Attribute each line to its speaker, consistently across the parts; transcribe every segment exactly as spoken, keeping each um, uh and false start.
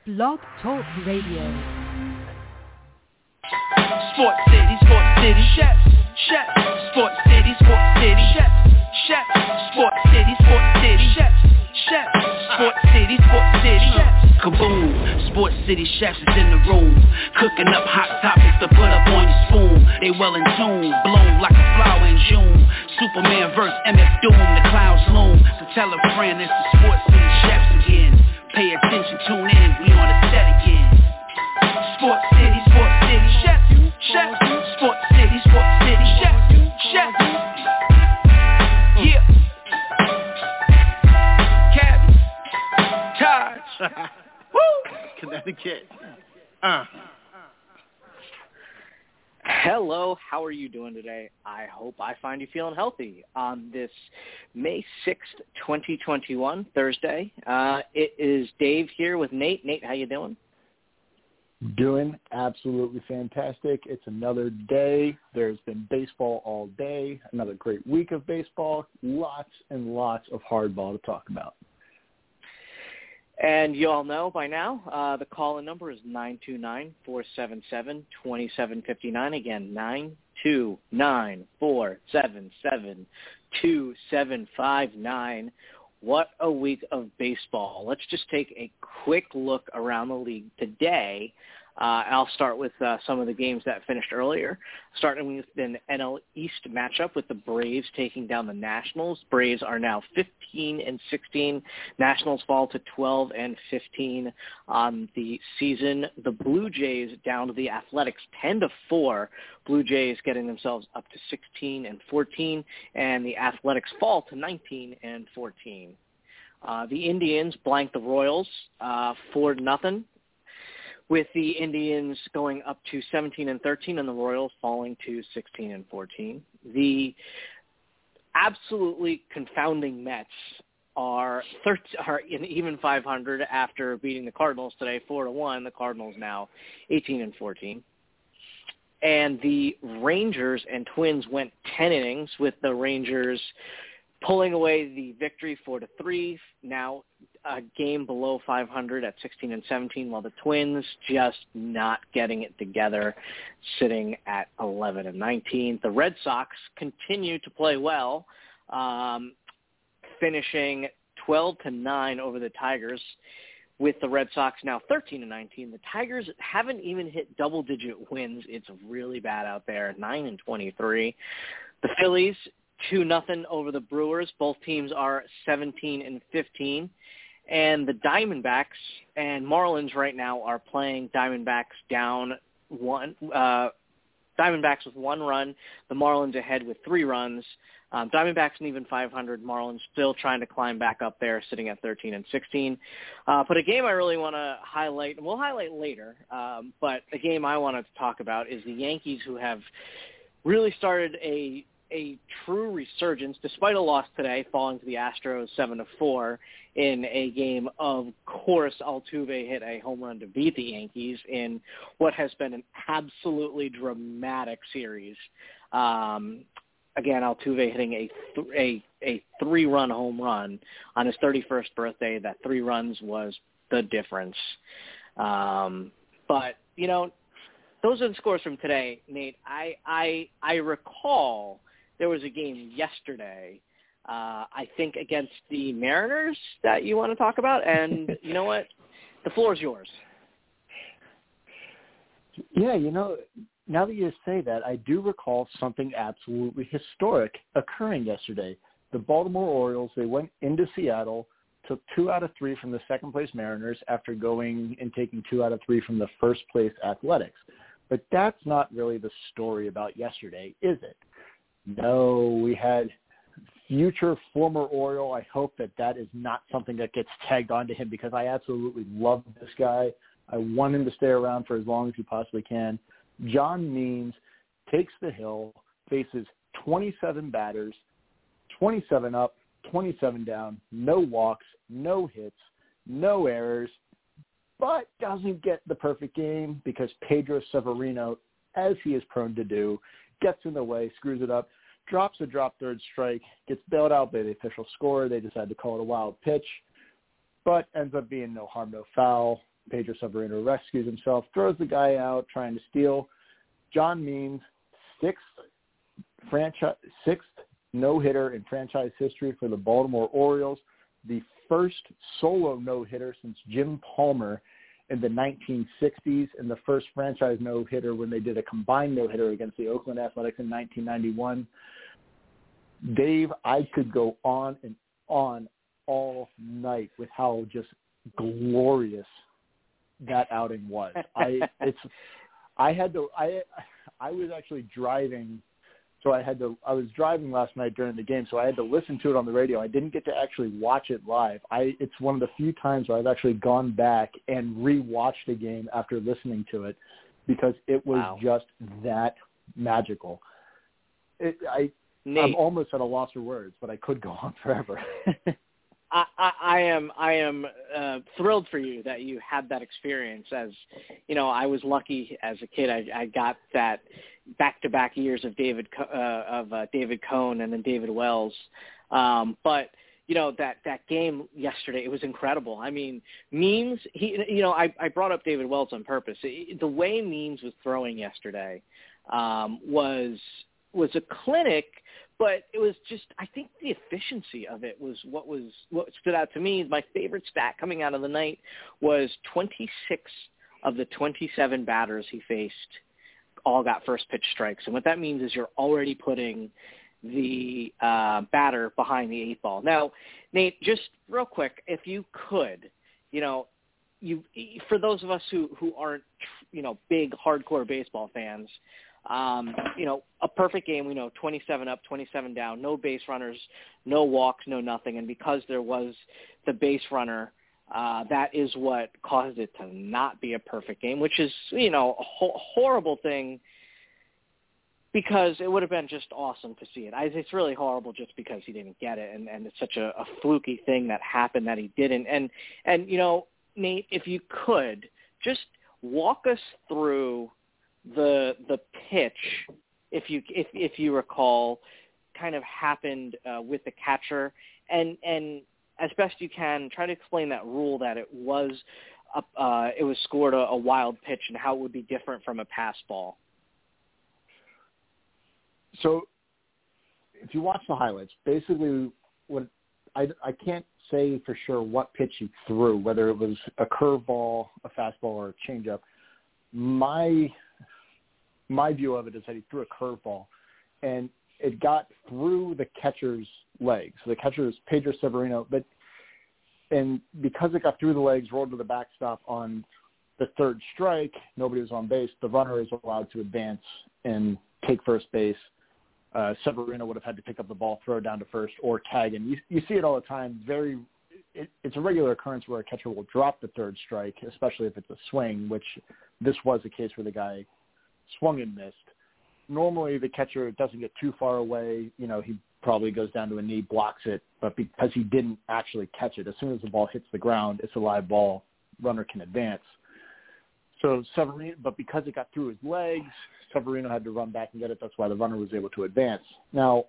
Speaker 1: Blog Talk Radio.
Speaker 2: Sports City, Sports City, Chef, Chef, Sports City, Sports City, Chef, Chef, Sports City, Sports City, Chef, Chef, Sports City, Sports City, Chef. Kaboom, Sports City Chefs is in the room, cooking up hot topics to put up on your spoon. They well in tune, bloom like a flower in June. Superman versus M F Doom, the clouds loom. So tell a friend it's the Sports City Chefs again. Pay attention, tune in, we on the set again. Sports City, Sports City, Chef, Chef, Sports City, Sports City, Chef, Chef. Yeah. Cap, Taj. Woo! Connecticut. Uh.
Speaker 3: Hello, how are you doing today? I hope I find you feeling healthy on this May sixth, twenty twenty-one, Thursday. Uh, it is Dave here with Nate. Nate, how you doing?
Speaker 4: Doing absolutely fantastic. It's another day. There's been baseball all day, another great week of baseball, lots and lots of hardball to talk about.
Speaker 3: And you all know by now, uh, the call-in number is nine two nine, four seven seven, two seven five nine. Again, nine two nine, four seven seven, two seven five nine. What a week of baseball. Let's just take a quick look around the league today. Uh, I'll start with uh, some of the games that finished earlier, starting with an N L East matchup with the Braves taking down the Nationals. Braves are now fifteen and sixteen. Nationals fall to twelve and fifteen on the season. The Blue Jays down to the Athletics ten to four. Blue Jays getting themselves up to sixteen and fourteen, and the Athletics fall to nineteen and fourteen. Uh, the Indians blank the Royals uh, four nothing. With the Indians going up to seventeen and thirteen and the Royals falling to sixteen and fourteen. The absolutely confounding Mets are thirteen, are in even five hundred after beating the Cardinals today four to one. The Cardinals now eighteen and fourteen. And the Rangers and Twins went ten innings, with the Rangers pulling away the victory four to three. Now a game below five hundred at sixteen and seventeen, while the Twins just not getting it together, sitting at eleven and nineteen. The Red Sox continue to play well, um, finishing twelve to nine over the Tigers, with the Red Sox now thirteen and nineteen. The Tigers haven't even hit double-digit wins. It's really bad out there, nine and twenty-three. The Phillies, two nothing over the Brewers. Both teams are seventeen and fifteen. And the Diamondbacks and Marlins right now are playing. Diamondbacks down one. Uh, Diamondbacks with one run. The Marlins ahead with three runs. Um, Diamondbacks and even five hundred. Marlins still trying to climb back up there, sitting at thirteen and sixteen. Uh, but a game I really want to highlight, and we'll highlight later, um, but a game I wanted to talk about is the Yankees, who have really started a a true resurgence, despite a loss today, falling to the Astros seven to four in a game. Of course, Altuve hit a home run to beat the Yankees in what has been an absolutely dramatic series. Um, again, Altuve hitting a, th- a, a three-run home run on his thirty-first birthday. That three runs was the difference. Um, but, you know, those are the scores from today, Nate. I, I, I recall there was a game yesterday, uh, I think, against the Mariners that you want to talk about. And you know what? The floor is yours.
Speaker 4: Yeah, you know, now that you say that, I do recall something absolutely historic occurring yesterday. The Baltimore Orioles, they went into Seattle, took two out of three from the second-place Mariners after going and taking two out of three from the first-place Athletics. But that's not really the story about yesterday, is it? No, we had future former Oriole. I hope that that is not something that gets tagged onto him, because I absolutely love this guy. I want him to stay around for as long as he possibly can. John Means takes the hill, faces twenty-seven batters, twenty-seven up, twenty-seven down, no walks, no hits, no errors, but doesn't get the perfect game because Pedro Severino, as he is prone to do, gets in the way, screws it up, drops a drop third strike, gets bailed out by the official scorer. They decide to call it a wild pitch, but ends up being no harm, no foul. Pedro Severino rescues himself, throws the guy out trying to steal. John Means, sixth franchise, sixth no-hitter in franchise history for the Baltimore Orioles, the first solo no-hitter since Jim Palmer in the nineteen sixties, and the first franchise no-hitter when they did a combined no-hitter against the Oakland Athletics in nineteen ninety-one. Dave, I could go on and on all night with how just glorious that outing was. I it's I had to I I was actually driving, so I had to I was driving last night during the game, so I had to listen to it on the radio. I didn't get to actually watch it live. I it's one of the few times where I've actually gone back and rewatched a game after listening to it because it was
Speaker 3: wow.
Speaker 4: just that magical. It, I
Speaker 3: Nate.
Speaker 4: I'm almost at a loss for words, but I could go on forever.
Speaker 3: I, I, I am I am uh, thrilled for you that you had that experience. As you know, I was lucky as a kid. I, I got that back-to-back years of David uh, of uh, David Cohn and then David Wells. Um, but you know that that game yesterday, it was incredible. I mean, Means he you know I, I brought up David Wells on purpose. The way Means was throwing yesterday um, was was a clinic. But it was just, I think the efficiency of it was what was what stood out to me. My favorite stat coming out of the night was twenty-six of the twenty-seven batters he faced all got first pitch strikes. And what that means is you're already putting the uh, batter behind the eight ball. Now, Nate, just real quick, if you could, you know, you for those of us who, who aren't, you know, big hardcore baseball fans, Um, you know, a perfect game, we know, twenty-seven up, twenty-seven down, no base runners, no walks, no nothing. And because there was the base runner, uh, that is what caused it to not be a perfect game, which is, you know, a ho- horrible thing because it would have been just awesome to see it. I, it's really horrible just because he didn't get it, and, and it's such a, a fluky thing that happened that he didn't. And, and, you know, Nate, if you could, just walk us through the the pitch, if you if if you recall, kind of happened uh, with the catcher, and and as best you can, try to explain that rule that it was a, uh, it was scored a, a wild pitch and how it would be different from a pass ball.
Speaker 4: So, if you watch the highlights, basically, what I I can't say for sure what pitch he threw, whether it was a curveball, a fastball, or a changeup. My My view of it is that he threw a curveball, and it got through the catcher's legs. The catcher is Pedro Severino, but and because it got through the legs, rolled to the backstop on the third strike, nobody was on base. The runner is allowed to advance and take first base. Uh, Severino would have had to pick up the ball, throw it down to first, or tag. And you, you see it all the time. Very, it, it's a regular occurrence where a catcher will drop the third strike, especially if it's a swing, which this was the case where the guy swung and missed. Normally the catcher doesn't get too far away. You know, he probably goes down to a knee, blocks it, but because he didn't actually catch it, as soon as the ball hits the ground, it's a live ball, runner can advance. So Severino, but because it got through his legs, Severino had to run back and get it. That's why the runner was able to advance. Now,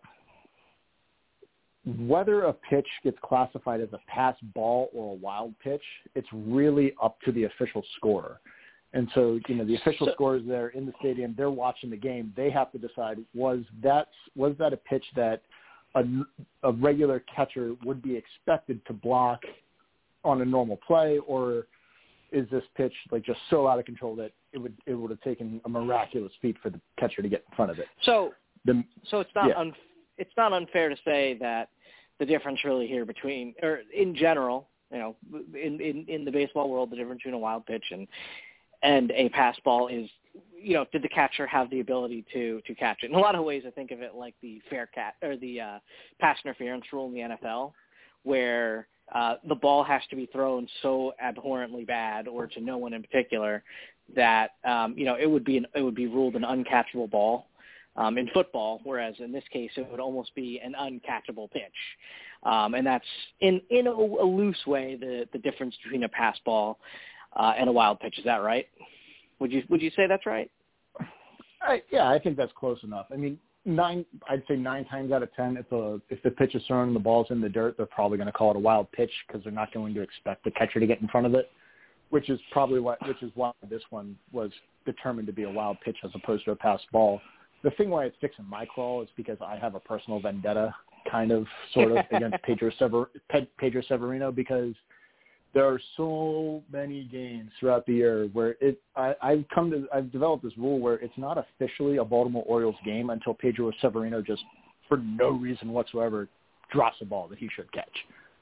Speaker 4: whether a pitch gets classified as a pass ball or a wild pitch, it's really up to the official scorer. And so, you know, the official
Speaker 3: so,
Speaker 4: scorers there in the stadium, they're watching the game. They have to decide, was that was that a pitch that a, a regular catcher would be expected to block on a normal play, or is this pitch like just so out of control that it would it would have taken a miraculous feat for the catcher to get in front of it?
Speaker 3: So,
Speaker 4: the,
Speaker 3: so it's not
Speaker 4: yeah.
Speaker 3: un, it's not unfair to say that the difference really here between, or in general, you know, in in, in the baseball world, the difference between a wild pitch and and a pass ball is, you know, did the catcher have the ability to, to catch it? In a lot of ways, I think of it like the fair cat or the uh, pass interference rule in the N F L, where uh, the ball has to be thrown so abhorrently bad, or to no one in particular, that um, you know it would be an, it would be ruled an uncatchable ball um, in football. Whereas in this case, it would almost be an uncatchable pitch, um, and that's in in a, a loose way the the difference between a pass ball Uh, and a wild pitch. Is that right? Would you would you say that's right?
Speaker 4: I, yeah, I think that's close enough. I mean, nine. I'd say nine times out of ten, if the if the pitch is thrown and the ball's in the dirt, they're probably going to call it a wild pitch because they're not going to expect the catcher to get in front of it. which is probably why, which is why this one was determined to be a wild pitch as opposed to a pass ball. The thing why it sticks in my craw is because I have a personal vendetta, kind of, sort of, against Pedro, Sever, Pedro Severino, because there are so many games throughout the year where it. I, I've come to, I've developed this rule where it's not officially a Baltimore Orioles game until Pedro Severino just, for no reason whatsoever, drops a ball that he should catch.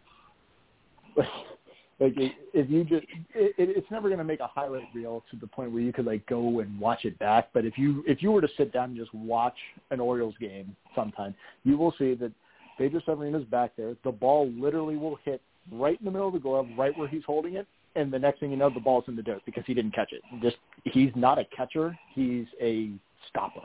Speaker 4: Like, if you just, it, it's never going to make a highlight reel to the point where you could, like, go and watch it back. But if you if you were to sit down and just watch an Orioles game sometime, you will see that Pedro Severino's back there. The ball literally will hit right in the middle of the glove, right where he's holding it, and the next thing you know, the ball's in the dirt because he didn't catch it. Just he's not a catcher; he's a stopper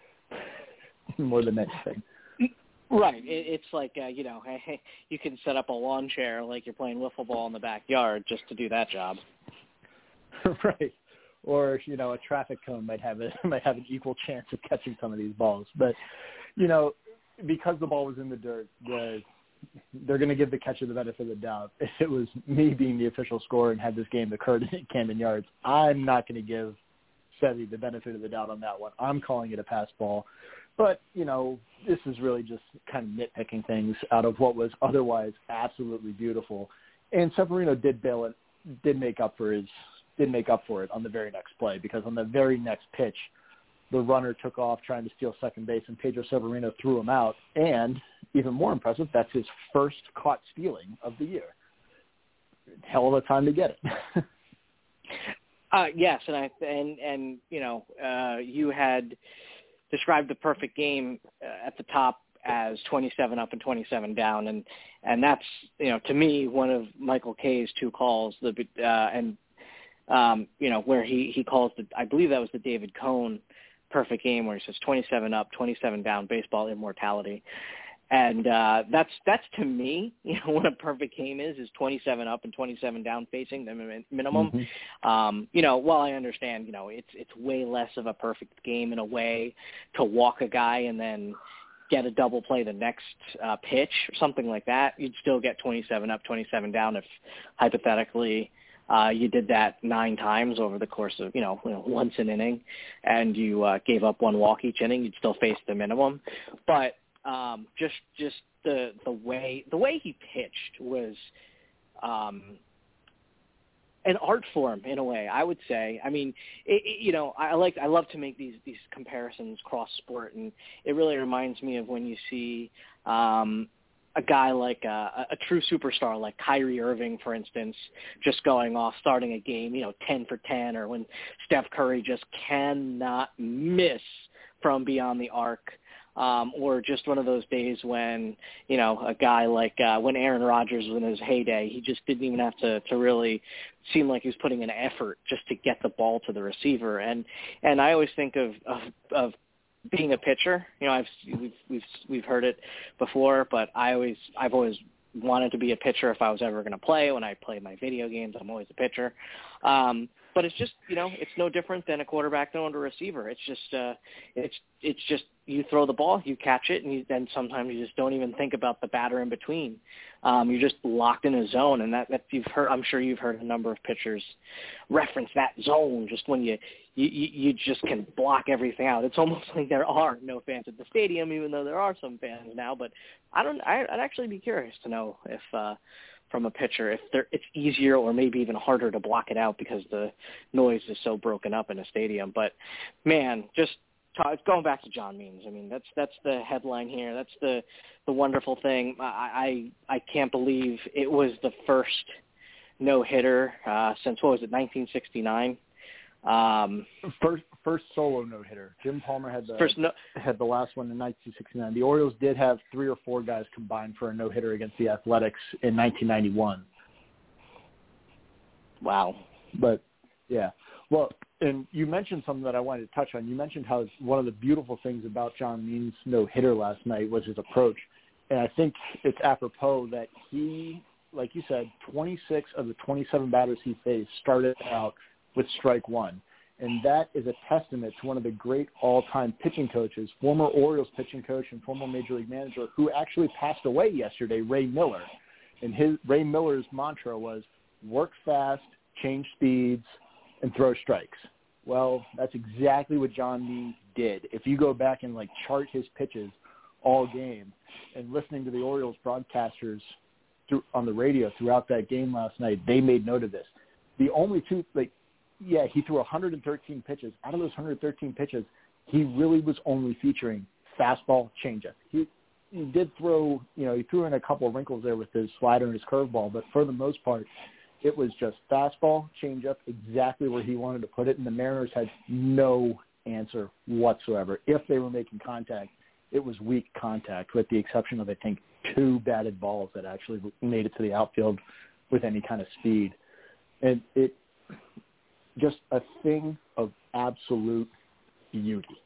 Speaker 4: more than anything.
Speaker 3: Right. It, it's like, uh, you know, hey, you can set up a lawn chair like you're playing wiffle ball in the backyard just to do that job.
Speaker 4: Right. Or, you know, a traffic cone might have a, might have an equal chance of catching some of these balls. But, you know, because the ball was in the dirt, the, they're going to give the catcher the benefit of the doubt. If it was me being the official scorer and had this game occurred at Camden Yards, I'm not going to give Sevy the benefit of the doubt on that one. I'm calling it a pass ball. But, you know, this is really just kind of nitpicking things out of what was otherwise absolutely beautiful. And Severino did bail it, did make up for his, did make up for it on the very next play, because on the very next pitch, the runner took off trying to steal second base, and Pedro Severino threw him out. And even more impressive, that's his first caught stealing of the year. Hell of a time to get it.
Speaker 3: uh, yes, and I and and you know, uh, you had described the perfect game uh, at the top as twenty-seven up and twenty-seven down, and and that's, you know, to me, one of Michael Kay's two calls, the uh, and um, you know, where he he calls the, I believe that was the David Cone perfect game, where he says twenty-seven up, twenty-seven down, baseball immortality. And uh, that's that's to me, you know, what a perfect game is, is twenty-seven up and twenty-seven down facing the min- minimum. Mm-hmm. Um, you know, while I understand, you know, it's it's way less of a perfect game in a way to walk a guy and then get a double play the next uh, pitch or something like that. You'd still get twenty-seven up, twenty-seven down if hypothetically uh, you did that nine times over the course of, you know, you know once an inning, and you uh, gave up one walk each inning. You'd still face the minimum, but Um, just just the the way the way he pitched was um, an art form in a way, I would say. I mean, it, it, you know, I like I love to make these these comparisons cross sport, and it really reminds me of when you see um, a guy like a, a true superstar like Kyrie Irving, for instance, just going off, starting a game, you know, ten for ten, or when Steph Curry just cannot miss from beyond the arc. Um, or just one of those days when, you know, a guy like uh, when Aaron Rodgers was in his heyday, he just didn't even have to, to really seem like he was putting an effort just to get the ball to the receiver. And and I always think of of, of being a pitcher. You know, I've we've, we've we've heard it before, but I always I've always wanted to be a pitcher if I was ever going to play. When I play my video games, I'm always a pitcher. Um, but it's just, you know, it's no different than a quarterback throwing to a receiver. It's just, uh, it's, it's just, you throw the ball, you catch it, and you, then sometimes you just don't even think about the batter in between. Um, you're just locked in a zone, and that, that you've heard, I'm sure you've heard a number of pitchers reference that zone just when you, you, you just can block everything out. It's almost like there are no fans at the stadium, even though there are some fans now, but I don't, I, I'd actually be curious to know if, uh, from a pitcher, if there, it's easier or maybe even harder to block it out because the noise is so broken up in a stadium. But man, just talk, going back to John Means, I mean, that's that's the headline here. That's the the wonderful thing. I I, I can't believe it was the first no hitter uh, since what was it, nineteen sixty-nine. Um,
Speaker 4: first first solo no hitter. Jim Palmer had the
Speaker 3: first no-
Speaker 4: had the last one in nineteen sixty-nine. The Orioles did have three or four guys combined for a no hitter against the Athletics in nineteen ninety-one.
Speaker 3: Wow.
Speaker 4: But yeah, well, and you mentioned something that I wanted to touch on. You mentioned how one of the beautiful things about John Means' no hitter last night was his approach, and I think it's apropos that he, like you said, twenty-six of the twenty-seven batters he faced started out with strike one. And that is a testament to one of the great all-time pitching coaches, former Orioles pitching coach and former Major League manager who actually passed away yesterday, Ray Miller. And his Ray Miller's mantra was work fast change speeds, and throw strikes. Well, that's exactly what John Means did. If you go back and, like, chart his pitches all game and listening to the Orioles broadcasters through, on the radio throughout that game last night, they made note of this. The only two, like, yeah, he threw one hundred thirteen pitches. Out of those one hundred thirteen pitches, he really was only featuring fastball, changeup. He, he did throw, you know, he threw in a couple of wrinkles there with his slider and his curveball, but for the most part, it was just fastball, changeup, exactly where he wanted to put it, and the Mariners had no answer whatsoever. If they were making contact, it was weak contact, with the exception of, I think, two batted balls that actually made it to the outfield with any kind of speed. And it just a thing of absolute beauty.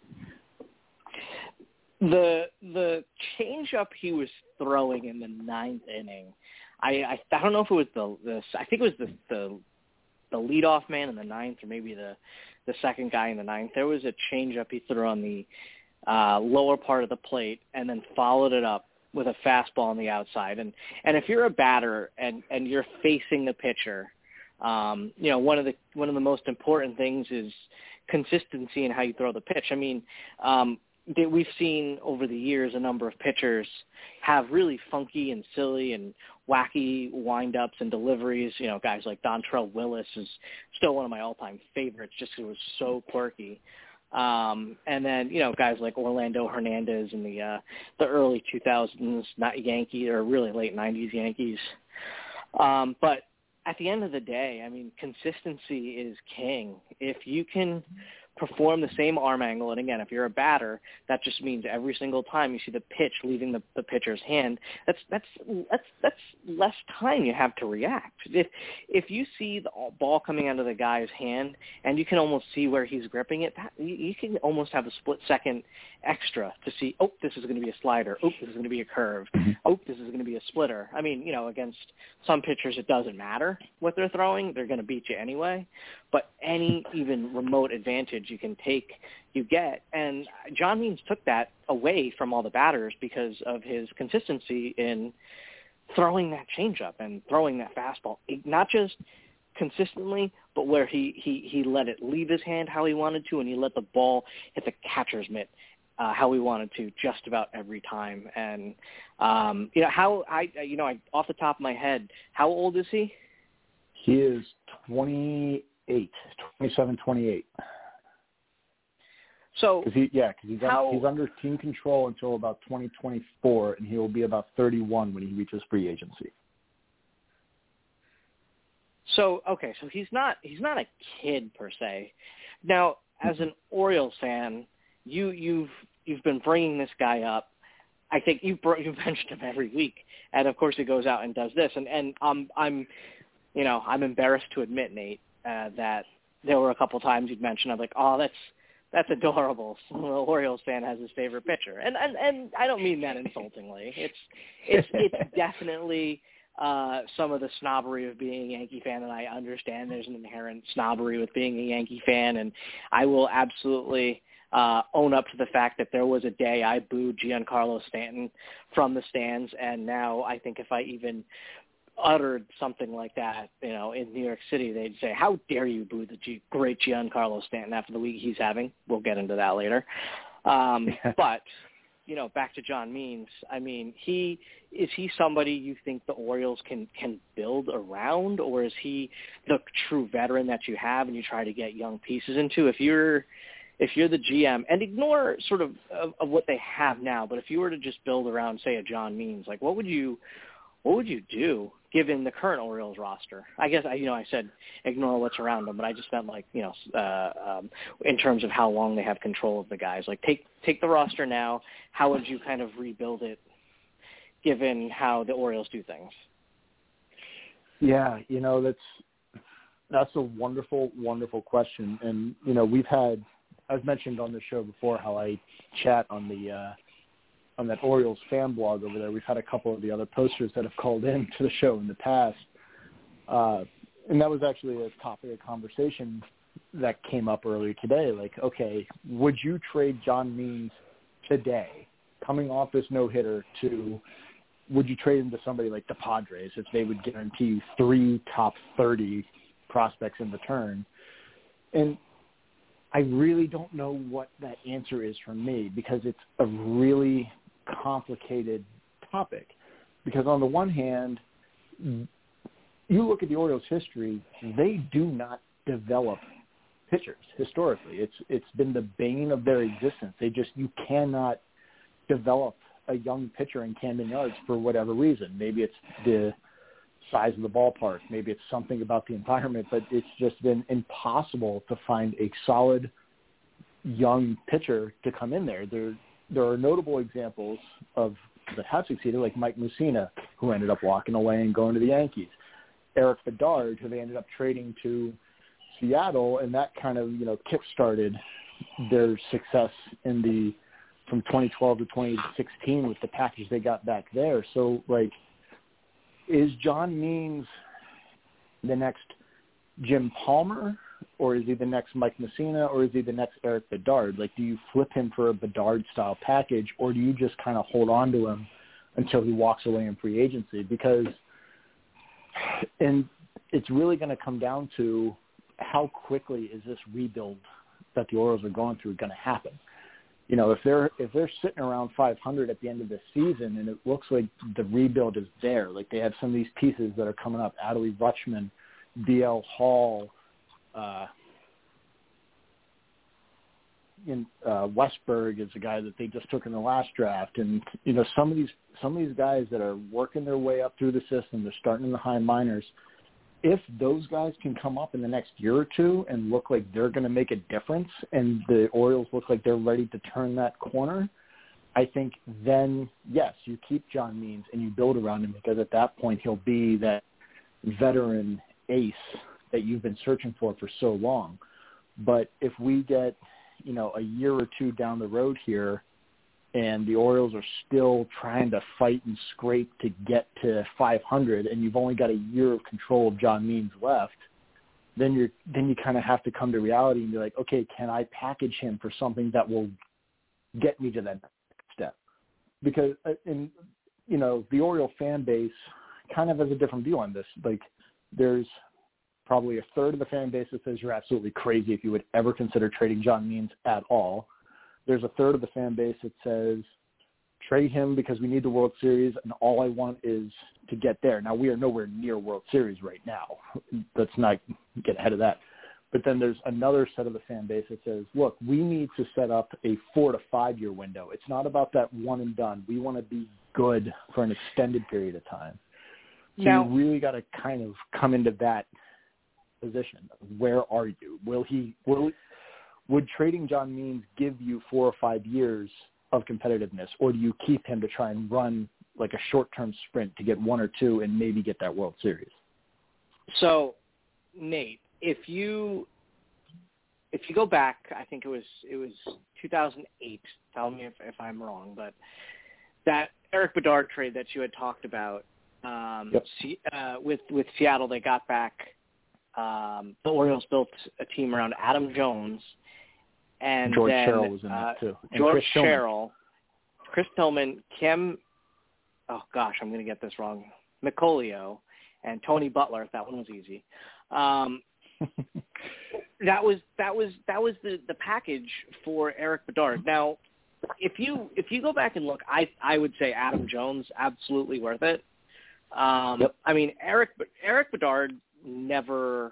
Speaker 3: The the changeup he was throwing in the ninth inning, I, I I don't know if it was the, the I think it was the the the leadoff man in the ninth, or maybe the the second guy in the ninth. There was a changeup he threw on the uh, lower part of the plate, and then followed it up with a fastball on the outside. And and if you're a batter and and you're facing the pitcher, um, you know, one of the one of the most important things is consistency in how you throw the pitch. I mean, um, that we've seen over the years a number of pitchers have really funky and silly and wacky wind-ups and deliveries. You know, guys like Dontrelle Willis is still one of my all-time favorites just because it was so quirky. Um, and then, you know, guys like Orlando Hernandez in the uh, the early two thousands, not Yankee, or really late nineties Yankees. Um, but at the end of the day, I mean, consistency is king. If you can perform the same arm angle, and again, if you're a batter, that just means every single time you see the pitch leaving the, the pitcher's hand, that's that's that's that's less time you have to react. If if you see the ball coming out of the guy's hand and you can almost see where he's gripping it, that, you, you can almost have a split second extra to see, oh, this is going to be a slider, oh, this is going to be a curve, oh, this is going to be a splitter. I mean, you know, against some pitchers it doesn't matter what they're throwing, they're going to beat you anyway. But any even remote advantage you can take, you get. And John Means took that away from all the batters because of his consistency in throwing that changeup and throwing that fastball, not just consistently, but where he, he, he let it leave his hand how he wanted to, and he let the ball hit the catcher's mitt uh, how he wanted to just about every time. And, um, you know, how I, you know, I, off the top of my head, how old is he?
Speaker 4: He is twenty-eight, twenty-seven, twenty-eight.
Speaker 3: So,
Speaker 4: Cause he, yeah, because he's,
Speaker 3: how,
Speaker 4: he's under team control until about twenty twenty-four, and he will be about thirty-one when he reaches free agency.
Speaker 3: So, okay, so he's not he's not a kid per se. Now, as an Orioles fan, you you've you've been bringing this guy up. I think you've brought, you've mentioned him every week, and of course he goes out and does this. And and um, I'm, you know, I'm embarrassed to admit, Nate, uh, that there were a couple times you'd mentioned, I'm like, oh, that's that's adorable. So the Orioles fan has his favorite pitcher, and and and I don't mean that insultingly. It's it's it's definitely uh, some of the snobbery of being a Yankee fan, and I understand there's an inherent snobbery with being a Yankee fan, and I will absolutely uh, own up to the fact that there was a day I booed Giancarlo Stanton from the stands, and now I think if I even uttered something like that, you know, in New York City, they'd say, how dare you boo the G- great Giancarlo Stanton after the week he's having? We'll get into that later. Um, but, you know, back to John Means, I mean, he is he somebody you think the Orioles can, can build around, or is he the true veteran that you have and you try to get young pieces into? If you're if you're the G M, and ignore sort of, of, of what they have now, but if you were to just build around, say, a John Means, like what would you what would you do given the current Orioles roster? I guess, I, you know, I said ignore what's around them, but I just meant like, you know, uh, um, in terms of how long they have control of the guys. Like take take the roster now. How would you kind of rebuild it given how the Orioles do things?
Speaker 4: Yeah, you know, that's that's a wonderful, wonderful question. And, you know, we've had, I've mentioned on the show before how I chat on the uh, on that Orioles fan blog over there. We've had a couple of the other posters that have called in to the show in the past. Uh, and that was actually a topic of conversation that came up earlier today. Like, okay, would you trade John Means today, coming off this no-hitter, to would you trade him to somebody like the Padres if they would guarantee you three top thirty prospects in return. And I really don't know what that answer is from me because it's a really complicated topic. Because on the one hand, you look at the Orioles' history, they do not develop pitchers historically. It's it's been the bane of their existence. They just you cannot develop a young pitcher in Camden Yards for whatever reason. Maybe it's the size of the ballpark. Maybe it's something about the environment, but it's just been impossible to find a solid young pitcher to come in there. There there are notable examples of that have succeeded, like Mike Mussina, who ended up walking away and going to the Yankees. Eric Bedard, who they ended up trading to Seattle, and that kind of, you know, kick-started their success in the from twenty twelve to twenty sixteen with the package they got back there. So, like, is John Means the next Jim Palmer, or is he the next Mike Mussina, or is he the next Eric Bedard? Like, do you flip him for a Bedard-style package, or do you just kind of hold on to him until he walks away in free agency? Because, and it's really going to come down to how quickly is this rebuild that the Orioles are going through going to happen? You know, if they're if they're sitting around five hundred at the end of the season and it looks like the rebuild is there, like they have some of these pieces that are coming up, Adley Rutschman, D L Hall, uh, in, uh, Westberg is a guy that they just took in the last draft, and you know some of these some of these guys that are working their way up through the system, they're starting in the high minors. If those guys can come up in the next year or two and look like they're going to make a difference and the Orioles look like they're ready to turn that corner, I think then, yes, you keep John Means and you build around him because at that point he'll be that veteran ace that you've been searching for for so long. But if we get, you know, a year or two down the road here and the Orioles are still trying to fight and scrape to get to five hundred, and you've only got a year of control of John Means left, then you're then you kind of have to come to reality and be like, okay, can I package him for something that will get me to that next step? Because, in you know, the Oriole fan base kind of has a different view on this. Like, there's probably a third of the fan base that says you're absolutely crazy if you would ever consider trading John Means at all. There's a third of the fan base that says trade him because we need the World Series and all I want is to get there. Now, we are nowhere near World Series right now. Let's not get ahead of that. But then there's another set of the fan base that says, look, we need to set up a four to five year window. It's not about that one and done. We want to be good for an extended period of time. So now, you really got to kind of come into that position. Where are you? Will he, will Would trading John Means give you four or five years of competitiveness, or do you keep him to try and run like a short-term sprint to get one or two and maybe get that World Series?
Speaker 3: So, Nate, if you if you go back, I think it was it was two thousand eight. Tell me if, if I'm wrong, but that Eric Bedard trade that you had talked about um,
Speaker 4: yep.
Speaker 3: uh, with with Seattle, they got back. Um, the Orioles built a team around Adam Jones. And
Speaker 4: George
Speaker 3: then,
Speaker 4: Sherrill was in
Speaker 3: uh,
Speaker 4: that too. And
Speaker 3: George
Speaker 4: Chris
Speaker 3: Sherrill, Chris Tillman, Kim, oh gosh, I'm going to get this wrong, Micolio, and Tony Butler. That one was easy. Um, that was that was that was the, the package for Eric Bedard. Now, if you if you go back and look, I I would say Adam Jones absolutely worth it. Um,
Speaker 4: yep.
Speaker 3: I mean, Eric Eric Bedard never.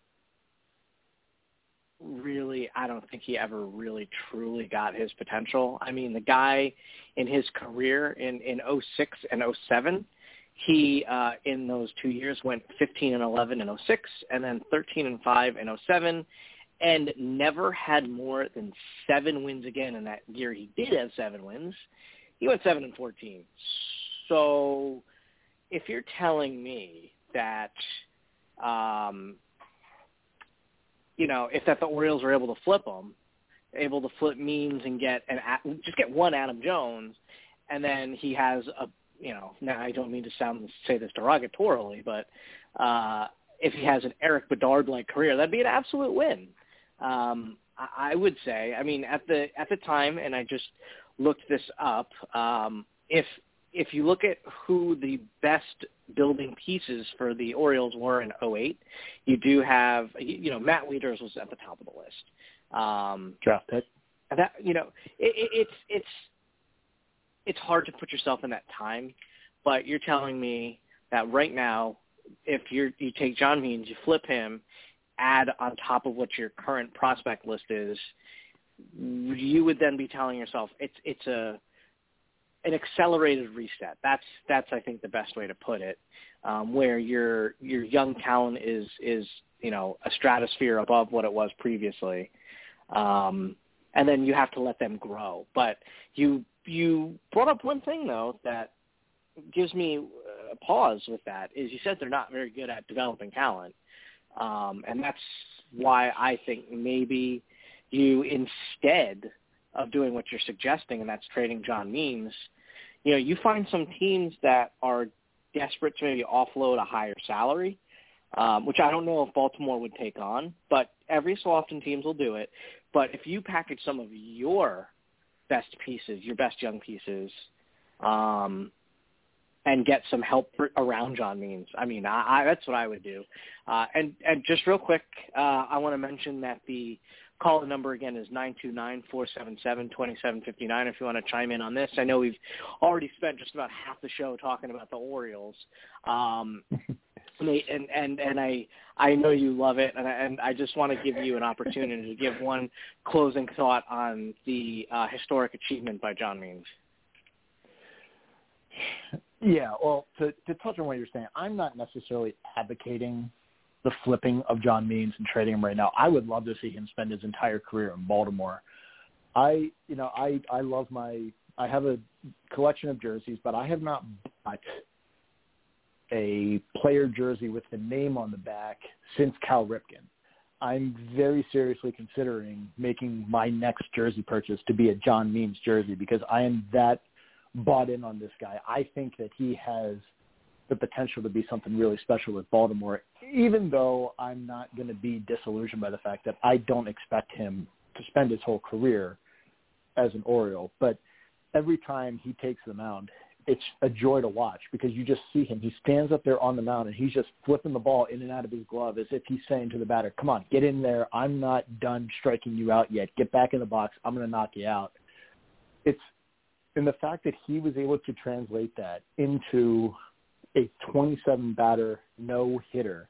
Speaker 3: really, I don't think he ever really truly got his potential. I mean, the guy in his career in, in oh six and oh seven, he, uh, in those two years went fifteen and eleven in oh six and then thirteen and five in oh seven and never had more than seven wins again in that year. He did have seven wins. He went seven and fourteen. So if you're telling me that, um, you know, if that the Orioles are able to flip him, able to flip Means and get an just get one Adam Jones, and then he has a, you know, now I don't mean to sound say this derogatorily, but uh, if he has an Eric Bedard-like career, that'd be an absolute win. Um, I, I would say. I mean, at the at the time, and I just looked this up. Um, if if you look at who the best building pieces for the Orioles were in oh eight. You do have, you know, Matt Wieters was at the top of the list. Um,
Speaker 4: Draft pick.
Speaker 3: That, you know, it, it, it's it's it's hard to put yourself in that time, but you're telling me that right now, if you're you take John Means, you flip him, add on top of what your current prospect list is, you would then be telling yourself it's it's a an accelerated reset. That's that's I think the best way to put it, um, where your your young talent is is you know a stratosphere above what it was previously, um, and then you have to let them grow. But you you brought up one thing though that gives me a pause with that is you said they're not very good at developing talent, um, and that's why I think maybe you instead of doing what you're suggesting, and that's trading John Means, you know, you find some teams that are desperate to maybe offload a higher salary, um, which I don't know if Baltimore would take on, but every so often teams will do it. But if you package some of your best pieces, your best young pieces, um, and get some help around John Means, I mean, I, I, that's what I would do. Uh, and, and just real quick, uh, I want to mention that the call number again is nine two nine, four seven seven, two seven five nine if you want to chime in on this. I know we've already spent just about half the show talking about the Orioles. Um, and, and, and I, I know you love it, and I, and I just want to give you an opportunity to give one closing thought on the uh, historic achievement by John Means.
Speaker 4: Yeah, well, to, to touch on what you're saying, I'm not necessarily advocating the flipping of John Means and trading him right now. I would love to see him spend his entire career in Baltimore. I, you know, I, I love my, I have a collection of jerseys, but I have not bought a player jersey with the name on the back since Cal Ripken. I'm very seriously considering making my next jersey purchase to be a John Means jersey because I am that bought in on this guy. I think that he has the potential to be something really special with Baltimore, even though I'm not going to be disillusioned by the fact that I don't expect him to spend his whole career as an Oriole. But every time he takes the mound, it's a joy to watch because you just see him. He stands up there on the mound and he's just flipping the ball in and out of his glove as if he's saying to the batter, come on, get in there. I'm not done striking you out yet. Get back in the box. I'm going to knock you out. It's, and the fact that he was able to translate that into a twenty-seven batter no hitter,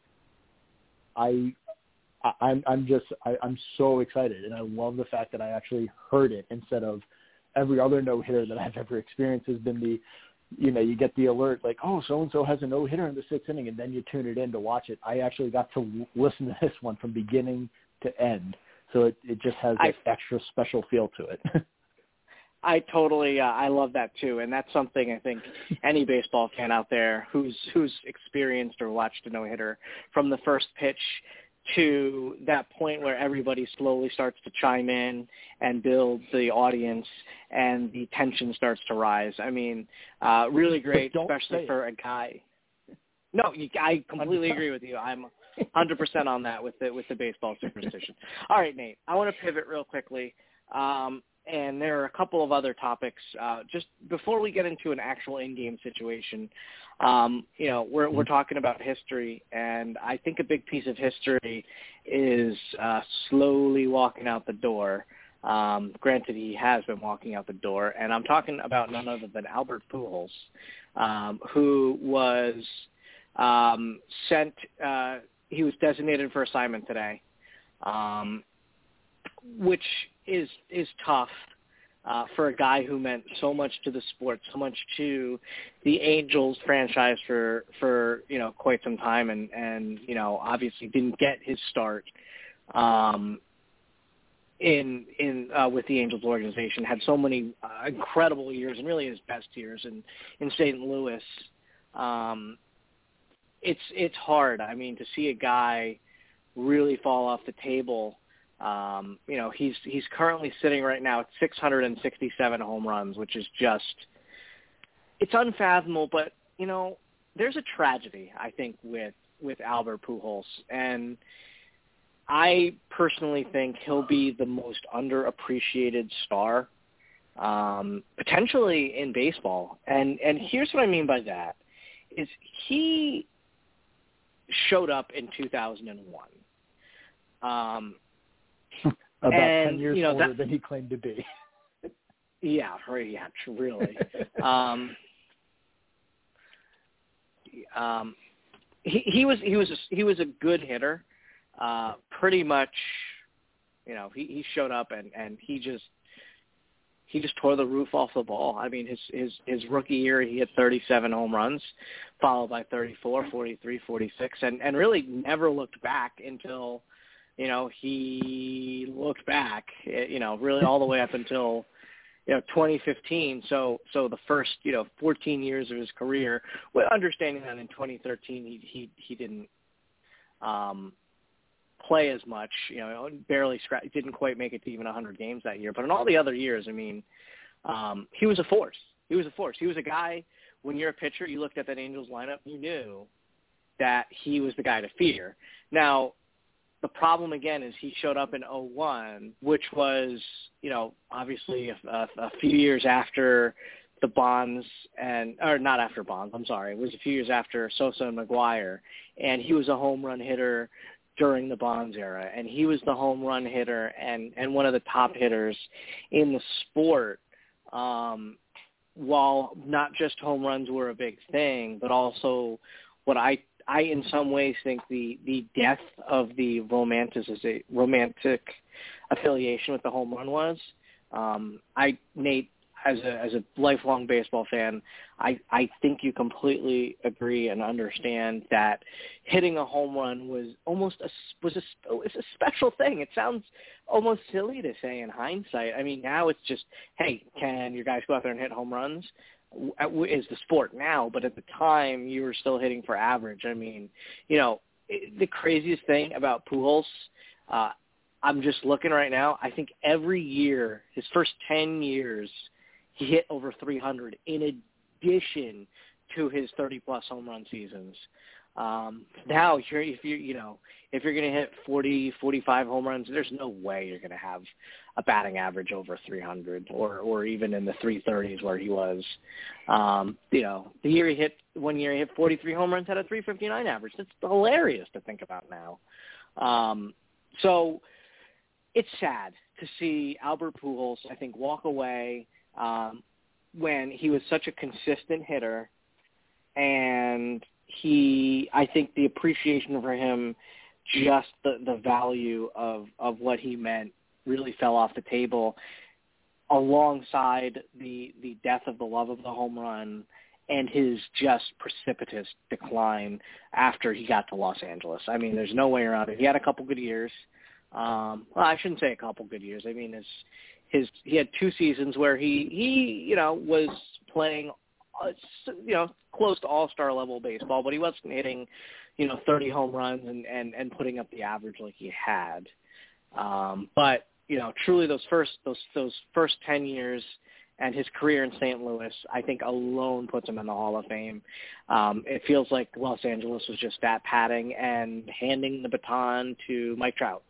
Speaker 4: I, I I'm I'm just I, I'm so excited, and I love the fact that I actually heard it instead of every other no hitter that I've ever experienced has been the, you know, you get the alert like, oh, so and so has a no hitter in the sixth inning, and then you tune it in to watch it. I actually got to w- listen to this one from beginning to end, so it it just has that I, extra special feel to it.
Speaker 3: I totally, uh, I love that too, and that's something I think any baseball fan out there who's who's experienced or watched a no-hitter from the first pitch to that point where everybody slowly starts to chime in and build the audience and the tension starts to rise. I mean, uh, really great, especially for a guy. No, you, I completely agree with you. I'm one hundred percent on that with the with the baseball superstition. All right, Nate, I want to pivot real quickly. Um, And there are a couple of other topics. Uh, just before we get into an actual in-game situation, um, you know, we're we're talking about history, and I think a big piece of history is uh, slowly walking out the door. Um, granted, he has been walking out the door, and I'm talking about none other than Albert Pujols, um, who was um, sent. Uh, he was designated for assignment today. Um, which is is tough uh, for a guy who meant so much to the sport, so much to the Angels franchise for, for you know, quite some time, and, and you know, obviously didn't get his start um, in in uh, with the Angels organization, had so many uh, incredible years and really his best years in, in Saint Louis. Um, it's it's hard. I mean, to see a guy really fall off the table. Um, you know, he's he's currently sitting right now at six hundred sixty-seven home runs, which is just, it's unfathomable. But, you know, there's a tragedy, I think, with, with Albert Pujols. And I personally think he'll be the most underappreciated star, um, potentially in baseball. And, and here's what I mean by that, is he showed up in two thousand one. Um,
Speaker 4: About
Speaker 3: and,
Speaker 4: ten years
Speaker 3: you know,
Speaker 4: older
Speaker 3: that,
Speaker 4: than he claimed to be.
Speaker 3: yeah, yeah, really. um, um, he, he was he was a, he was a good hitter. Uh, pretty much, you know, he, he showed up and, and he just he just tore the roof off the ball. I mean, his his his rookie year, he hit thirty-seven home runs, followed by thirty-four, forty-three, forty-six, and and really never looked back until, you know, he looked back, you know, really all the way up until, you know, twenty fifteen. So, so the first, you know, fourteen years of his career, with understanding that in twenty thirteen he he he didn't um, play as much, you know, barely scratch, didn't quite make it to even one hundred games that year. But in all the other years, I mean, um, he was a force. He was a force. He was a guy. When you're a pitcher, you looked at that Angels lineup, you knew that he was the guy to fear. Now, the problem, again, is he showed up in oh one, which was, you know, obviously a, a, a few years after the Bonds and – or not after Bonds, I'm sorry. It was a few years after Sosa and McGuire, and he was a home run hitter during the Bonds era, and he was the home run hitter and, and one of the top hitters in the sport, um, while not just home runs were a big thing, but also what I – I, in some ways, think the, the death of the romantic, romantic affiliation with the home run was. Um, I, Nate, as a as a lifelong baseball fan, I, I think you completely agree and understand that hitting a home run was almost a was a was a special thing. It sounds almost silly to say in hindsight. I mean, now it's just, hey, can your guys go out there and hit home runs? Is the sport now, but at the time you were still hitting for average. I mean, you know, the craziest thing about Pujols, uh, I'm just looking right now, I think every year, his first ten years, he hit over three hundred in addition to his thirty-plus home run seasons. Um, now, if you're, if you you know, if you're going to hit forty, forty-five home runs, there's no way you're going to have a batting average over three hundred or, or even in the three thirties where he was. Um, you know, the year he hit, one year he hit forty-three home runs, had a three fifty-nine average. That's hilarious to think about now. Um, so it's sad to see Albert Pujols, I think, walk away um, when he was such a consistent hitter, and he, I think the appreciation for him, just the, the value of, of what he meant really fell off the table alongside the, the death of the love of the home run and his just precipitous decline after he got to Los Angeles. I mean, there's no way around it. He had a couple good years. Um, well, I shouldn't say a couple good years. I mean, his, his, he had two seasons where he, he, you know, was playing Uh, you know, close to all-star level baseball, but he wasn't hitting, you know, thirty home runs and, and, and putting up the average like he had. Um, but, you know, truly those first, those, those first ten years and his career in Saint Louis, I think alone puts him in the Hall of Fame. Um, it feels like Los Angeles was just stat padding and handing the baton to Mike Trout.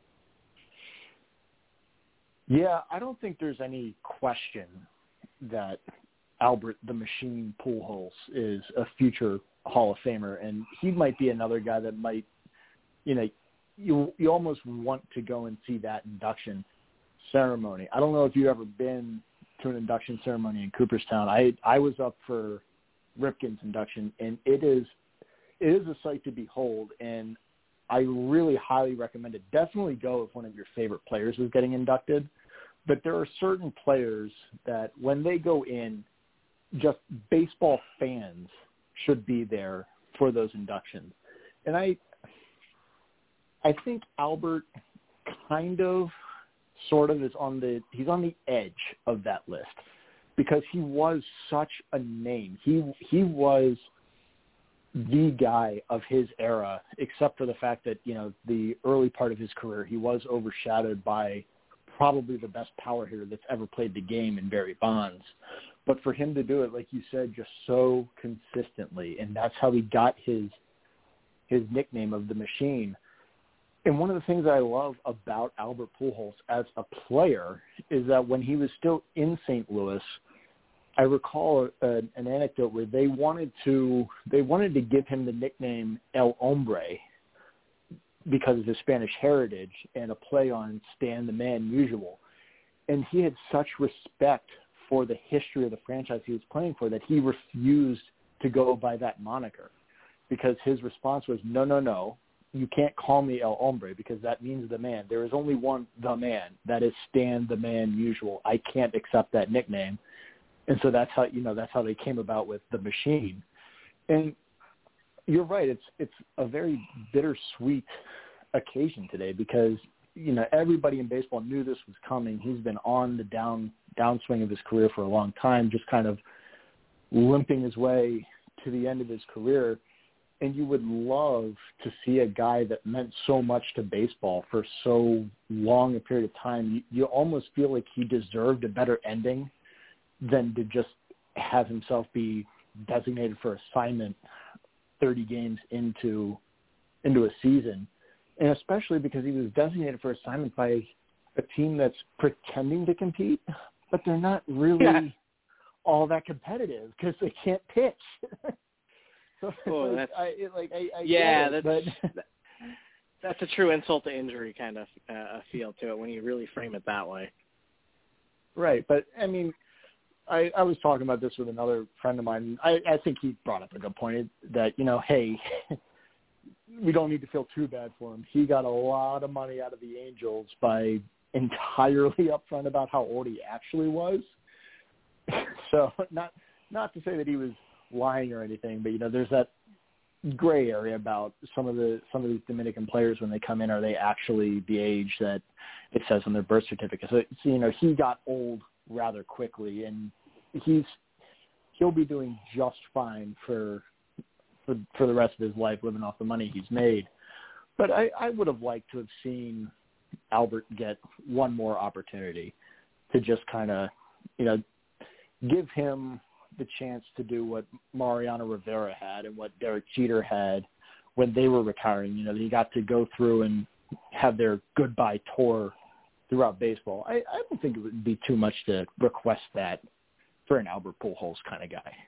Speaker 4: Yeah, I don't think there's any question that Albert the Machine Pujols is a future Hall of Famer, and he might be another guy that might, you know, you you almost want to go and see that induction ceremony. I don't know if you've ever been to an induction ceremony in Cooperstown. I I was up for Ripken's induction, and it is it is a sight to behold, and I really highly recommend it. Definitely go if one of your favorite players is getting inducted, but there are certain players that when they go in, just baseball fans should be there for those inductions. And I I think Albert kind of sort of is on the he's on the edge of that list because he was such a name. He he was the guy of his era, except for the fact that, you know, the early part of his career he was overshadowed by probably the best power hitter that's ever played the game in Barry Bonds. But for him to do it, like you said, just so consistently, and that's how he got his his nickname of the Machine. And one of the things I love about Albert Pujols as a player is that when he was still in Saint Louis, I recall a, an anecdote where they wanted to they wanted to give him the nickname El Hombre because of his Spanish heritage and a play on Stan the Man Usual. And he had such respect for the history of the franchise he was playing for that he refused to go by that moniker because his response was, no, no, no, you can't call me El Hombre because that means the man. There is only one the man. That is Stan the Man Usual. I can't accept that nickname. And so that's how, you know, that's how they came about with the Machine. And you're right. It's, it's a very bittersweet occasion today because, you know, everybody in baseball knew this was coming. He's been on the down downswing of his career for a long time, just kind of limping his way to the end of his career. And you would love to see a guy that meant so much to baseball for so long a period of time. You, you almost feel like he deserved a better ending than to just have himself be designated for assignment thirty games into into a season. And especially because he was designated for assignment by a team that's pretending to compete, but they're not really yeah. all that competitive because they can't pitch. so
Speaker 3: well,
Speaker 4: like,
Speaker 3: that's,
Speaker 4: I, it, like, I, I
Speaker 3: yeah,
Speaker 4: it,
Speaker 3: that's,
Speaker 4: but...
Speaker 3: that's a true insult to injury kind of uh, feel to it when you really frame it that way.
Speaker 4: Right, but I mean, I, I was talking about this with another friend of mine. I, I think he brought up a good point that, you know, hey, we don't need to feel too bad for him. He got a lot of money out of the Angels by entirely upfront about how old he actually was. So not not to say that he was lying or anything, but, you know, there's that gray area about some of the some of these Dominican players when they come in. Are they actually the age that it says on their birth certificate? So, so you know, he got old rather quickly, and he's he'll be doing just fine for for for the rest of his life, living off the money he's made. But I, I would have liked to have seen Albert get one more opportunity to just kind of, you know, give him the chance to do what Mariano Rivera had and what Derek Jeter had when they were retiring. You know, they got to go through and have their goodbye tour throughout baseball. I, I don't think it would be too much to request that for an Albert Pujols kind of guy.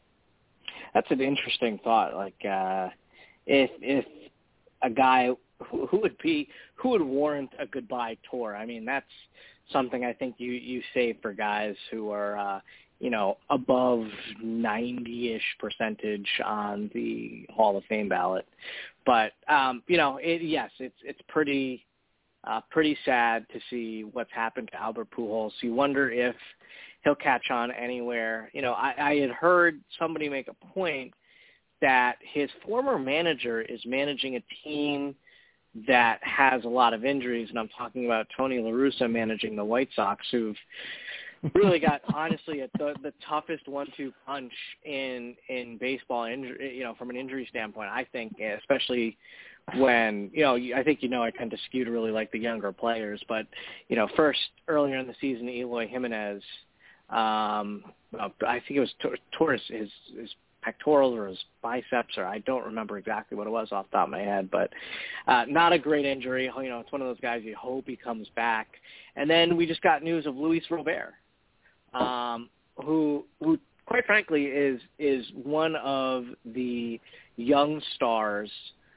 Speaker 3: That's an interesting thought. Like, uh, if if a guy who, who would be who would warrant a goodbye tour? I mean, that's something I think you you save for guys who are uh, you know above ninety-ish percentage on the Hall of Fame ballot. But um, you know, it, yes, it's it's pretty. Uh, pretty sad to see what's happened to Albert Pujols. You wonder if he'll catch on anywhere. You know, I, I had heard somebody make a point that his former manager is managing a team that has a lot of injuries, and I'm talking about Tony La Russa managing the White Sox, who've really got, honestly, a, the, the toughest one two punch in in baseball, injury, you know, from an injury standpoint, I think, especially when, you know, I think, you know, I tend to skew to really like the younger players, but, you know, first, earlier in the season, Eloy Jimenez, um, I think it was tore his, his, his pectoral or his biceps, or I don't remember exactly what it was off the top of my head, but uh, not a great injury. You know, it's one of those guys you hope he comes back. And then we just got news of Luis Robert, um, who, who, quite frankly, is is one of the young stars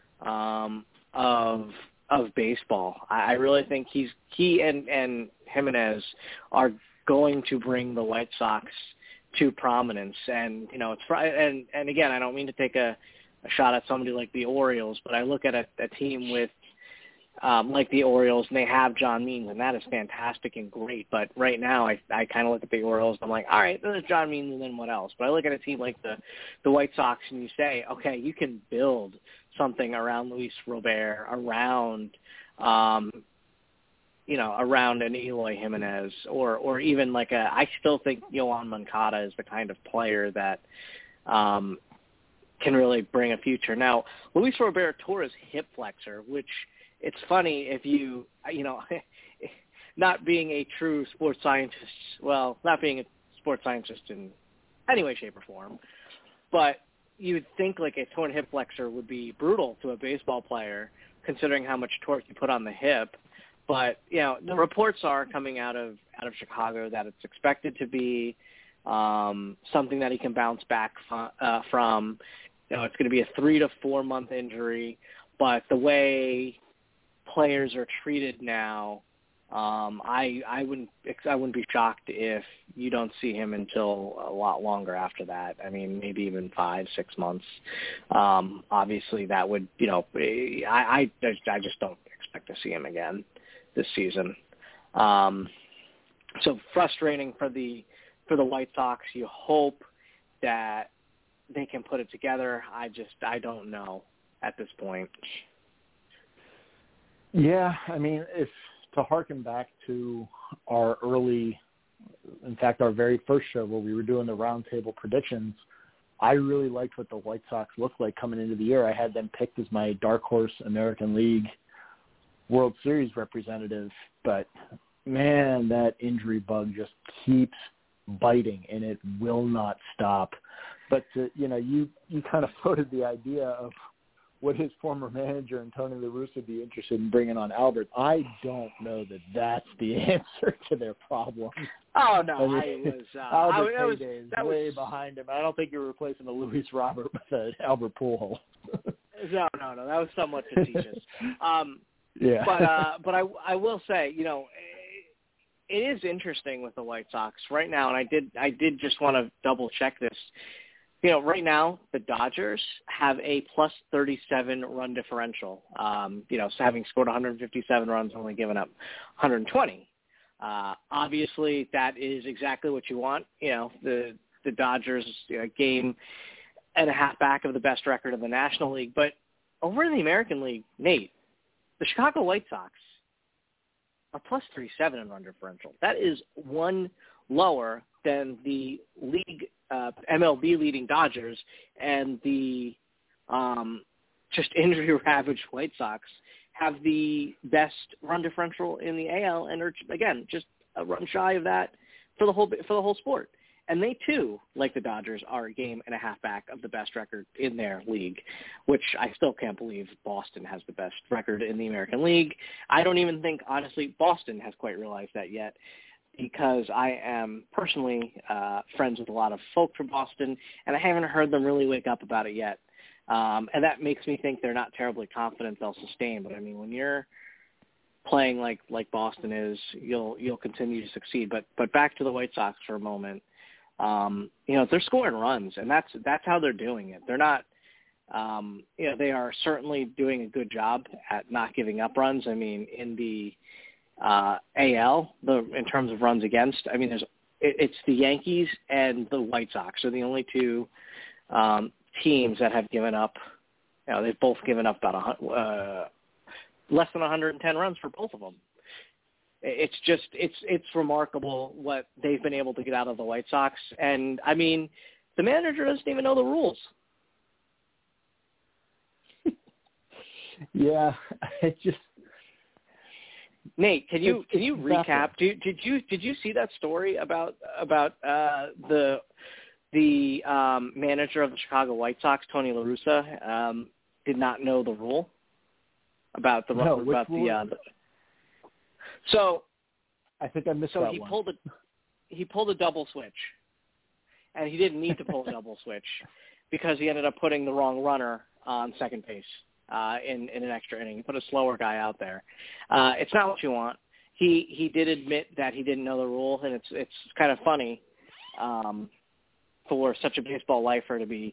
Speaker 3: um, of of baseball. I, I really think he's he and, and Jimenez are going to bring the White Sox to prominence. And you know, it's and and again, I don't mean to take a, a shot at somebody like the Orioles, but I look at a, a team with um, like the Orioles, and they have John Means, and that is fantastic and great. But right now, I I kind of look at the Orioles, and I'm like, all right, there's John Means, and then what else? But I look at a team like the the White Sox, and you say, okay, you can build something around Luis Robert, around um, you know, around an Eloy Jimenez, or or even like a. I still think Yoan Moncada is the kind of player that um, can really bring a future. Now, Luis Robert tore his hip flexor, which it's funny if you, you know, not being a true sports scientist, well, not being a sports scientist in any way, shape, or form, but you would think like a torn hip flexor would be brutal to a baseball player, considering how much torque you put on the hip. But, you know, the reports are coming out of out of Chicago that it's expected to be um, something that he can bounce back from. Uh, from. You know, it's going to be a three to four month injury, but the way players are treated now, um, I I wouldn't I wouldn't be shocked if you don't see him until a lot longer after that. I mean, maybe even five, six months. Um, obviously, that would you know I, I I just don't expect to see him again this season. Um, so frustrating for the for the White Sox. You hope that they can put it together. I just I don't know at this point.
Speaker 4: Yeah, I mean, if to harken back to our early, in fact, our very first show where we were doing the roundtable predictions, I really liked what the White Sox looked like coming into the year. I had them picked as my dark horse American League World Series representative, but man, that injury bug just keeps biting, and it will not stop. But, to, you know, you, you kind of floated the idea of would his former manager and Tony La Russa be interested in bringing on Albert? I don't know that that's the answer to their problem.
Speaker 3: Oh, no,
Speaker 4: I, mean,
Speaker 3: I was uh,
Speaker 4: Albert
Speaker 3: I, was,
Speaker 4: heyday is
Speaker 3: that
Speaker 4: way
Speaker 3: was,
Speaker 4: behind him. I don't think you're replacing a Luis Robert with an Albert Pujols.
Speaker 3: no, no, no, that was somewhat facetious. Um,
Speaker 4: yeah.
Speaker 3: But, uh, but I, I will say, you know, it is interesting with the White Sox right now, and I did I did just want to double-check this. You know, right now, the Dodgers have a plus thirty-seven run differential, um, you know, so having scored one hundred fifty-seven runs, only given up one hundred twenty. Uh, obviously, that is exactly what you want. You know, the, the Dodgers, you know, game and a half back of the best record in the National League. But over in the American League, Nate, the Chicago White Sox are plus thirty-seven in run differential. That is one lower than the league uh, M L B leading Dodgers and the um, just injury-ravaged White Sox have the best run differential in the A L and are, again, just a run shy of that for the whole for the whole sport. And they, too, like the Dodgers, are a game and a half back of the best record in their league, which I still can't believe Boston has the best record in the American League. I don't even think, honestly, Boston has quite realized that yet, because I am personally uh, friends with a lot of folk from Boston, and I haven't heard them really wake up about it yet. Um, and that makes me think they're not terribly confident they'll sustain. But, I mean, when you're playing like, like Boston is, you'll you'll continue to succeed. But but back to the White Sox for a moment. Um, you know, they're scoring runs, and that's that's how they're doing it. They're not, um, you know, they are certainly doing a good job at not giving up runs. I mean, in the uh, A L, the in terms of runs against, I mean, there's it, it's the Yankees and the White Sox are the only two um, teams that have given up. You know, they've both given up about a, uh, less than one hundred ten runs for both of them. It's just it's it's remarkable what they've been able to get out of the White Sox, and I mean, the manager doesn't even know the rules.
Speaker 4: Yeah, it just
Speaker 3: Nate, can you can you recap? Did, did you did you see that story about about uh, the the um, manager of the Chicago White Sox, Tony La Russa, um, did not know the rule about the
Speaker 4: no,
Speaker 3: about the. Uh, the So,
Speaker 4: I think I missed
Speaker 3: so
Speaker 4: that
Speaker 3: he
Speaker 4: one.
Speaker 3: pulled a he pulled a double switch, and he didn't need to pull a double switch because he ended up putting the wrong runner on second base uh, in in an extra inning. He put a slower guy out there. Uh, it's not what you want. He he did admit that he didn't know the rule, and it's it's kind of funny um, for such a baseball lifer to be.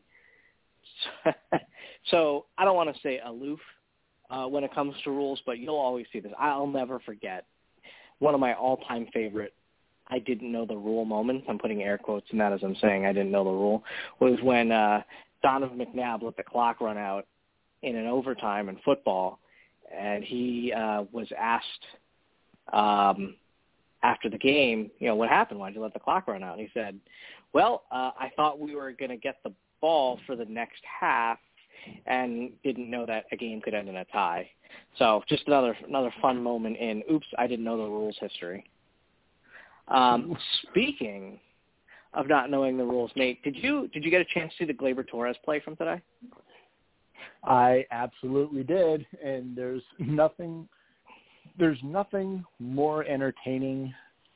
Speaker 3: So I don't want to say aloof uh, when it comes to rules, but you'll always see this. I'll never forget. One of my all-time favorite I didn't know the rule moments, I'm putting air quotes in that as I'm saying I didn't know the rule, was when uh, Donovan McNabb let the clock run out in an overtime in football, and he uh, was asked um, after the game, you know, what happened? Why did you let the clock run out? And he said, well, uh, I thought we were going to get the ball for the next half, and didn't know that a game could end in a tie. So just another another fun moment in, oops, I didn't know the rules history. Um, speaking of not knowing the rules, Nate, did you did you get a chance to see the Gleyber Torres play from today?
Speaker 4: I absolutely did, and there's nothing there's nothing more entertaining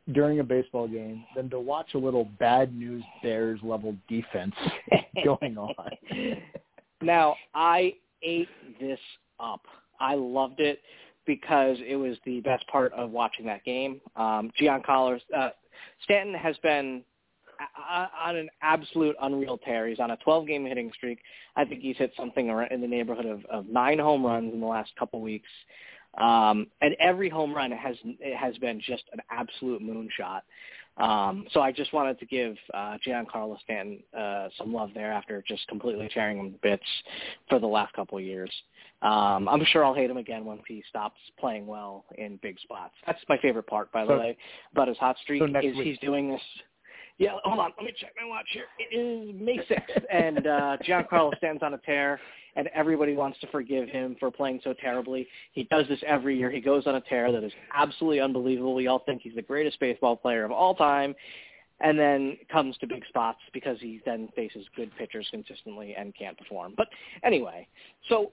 Speaker 4: during a baseball game than to watch a little bad news Bears level defense going on.
Speaker 3: Now, I ate this up. I loved it because it was the best part of watching that game. Um, Giancarlo uh, Stanton has been on an absolute unreal tear. He's on a twelve-game hitting streak. I think he's hit something around in the neighborhood of, of nine home runs in the last couple weeks. Um, and every home run has it has been just an absolute moonshot. Um, so I just wanted to give uh, Giancarlo Stanton uh, some love there after just completely tearing him to bits for the last couple of years. Um, I'm sure I'll hate him again once he stops playing well in big spots. That's my favorite part, by the
Speaker 4: so,
Speaker 3: way, about his hot streak
Speaker 4: so
Speaker 3: is
Speaker 4: week.
Speaker 3: he's doing this. Yeah, hold on. Let me check my watch here. It is May sixth, and uh, Giancarlo Stanton's on a tear, and everybody wants to forgive him for playing so terribly. He does this every year. He goes on a tear that is absolutely unbelievable. We all think he's the greatest baseball player of all time, and then comes to big spots because he then faces good pitchers consistently and can't perform. But anyway, so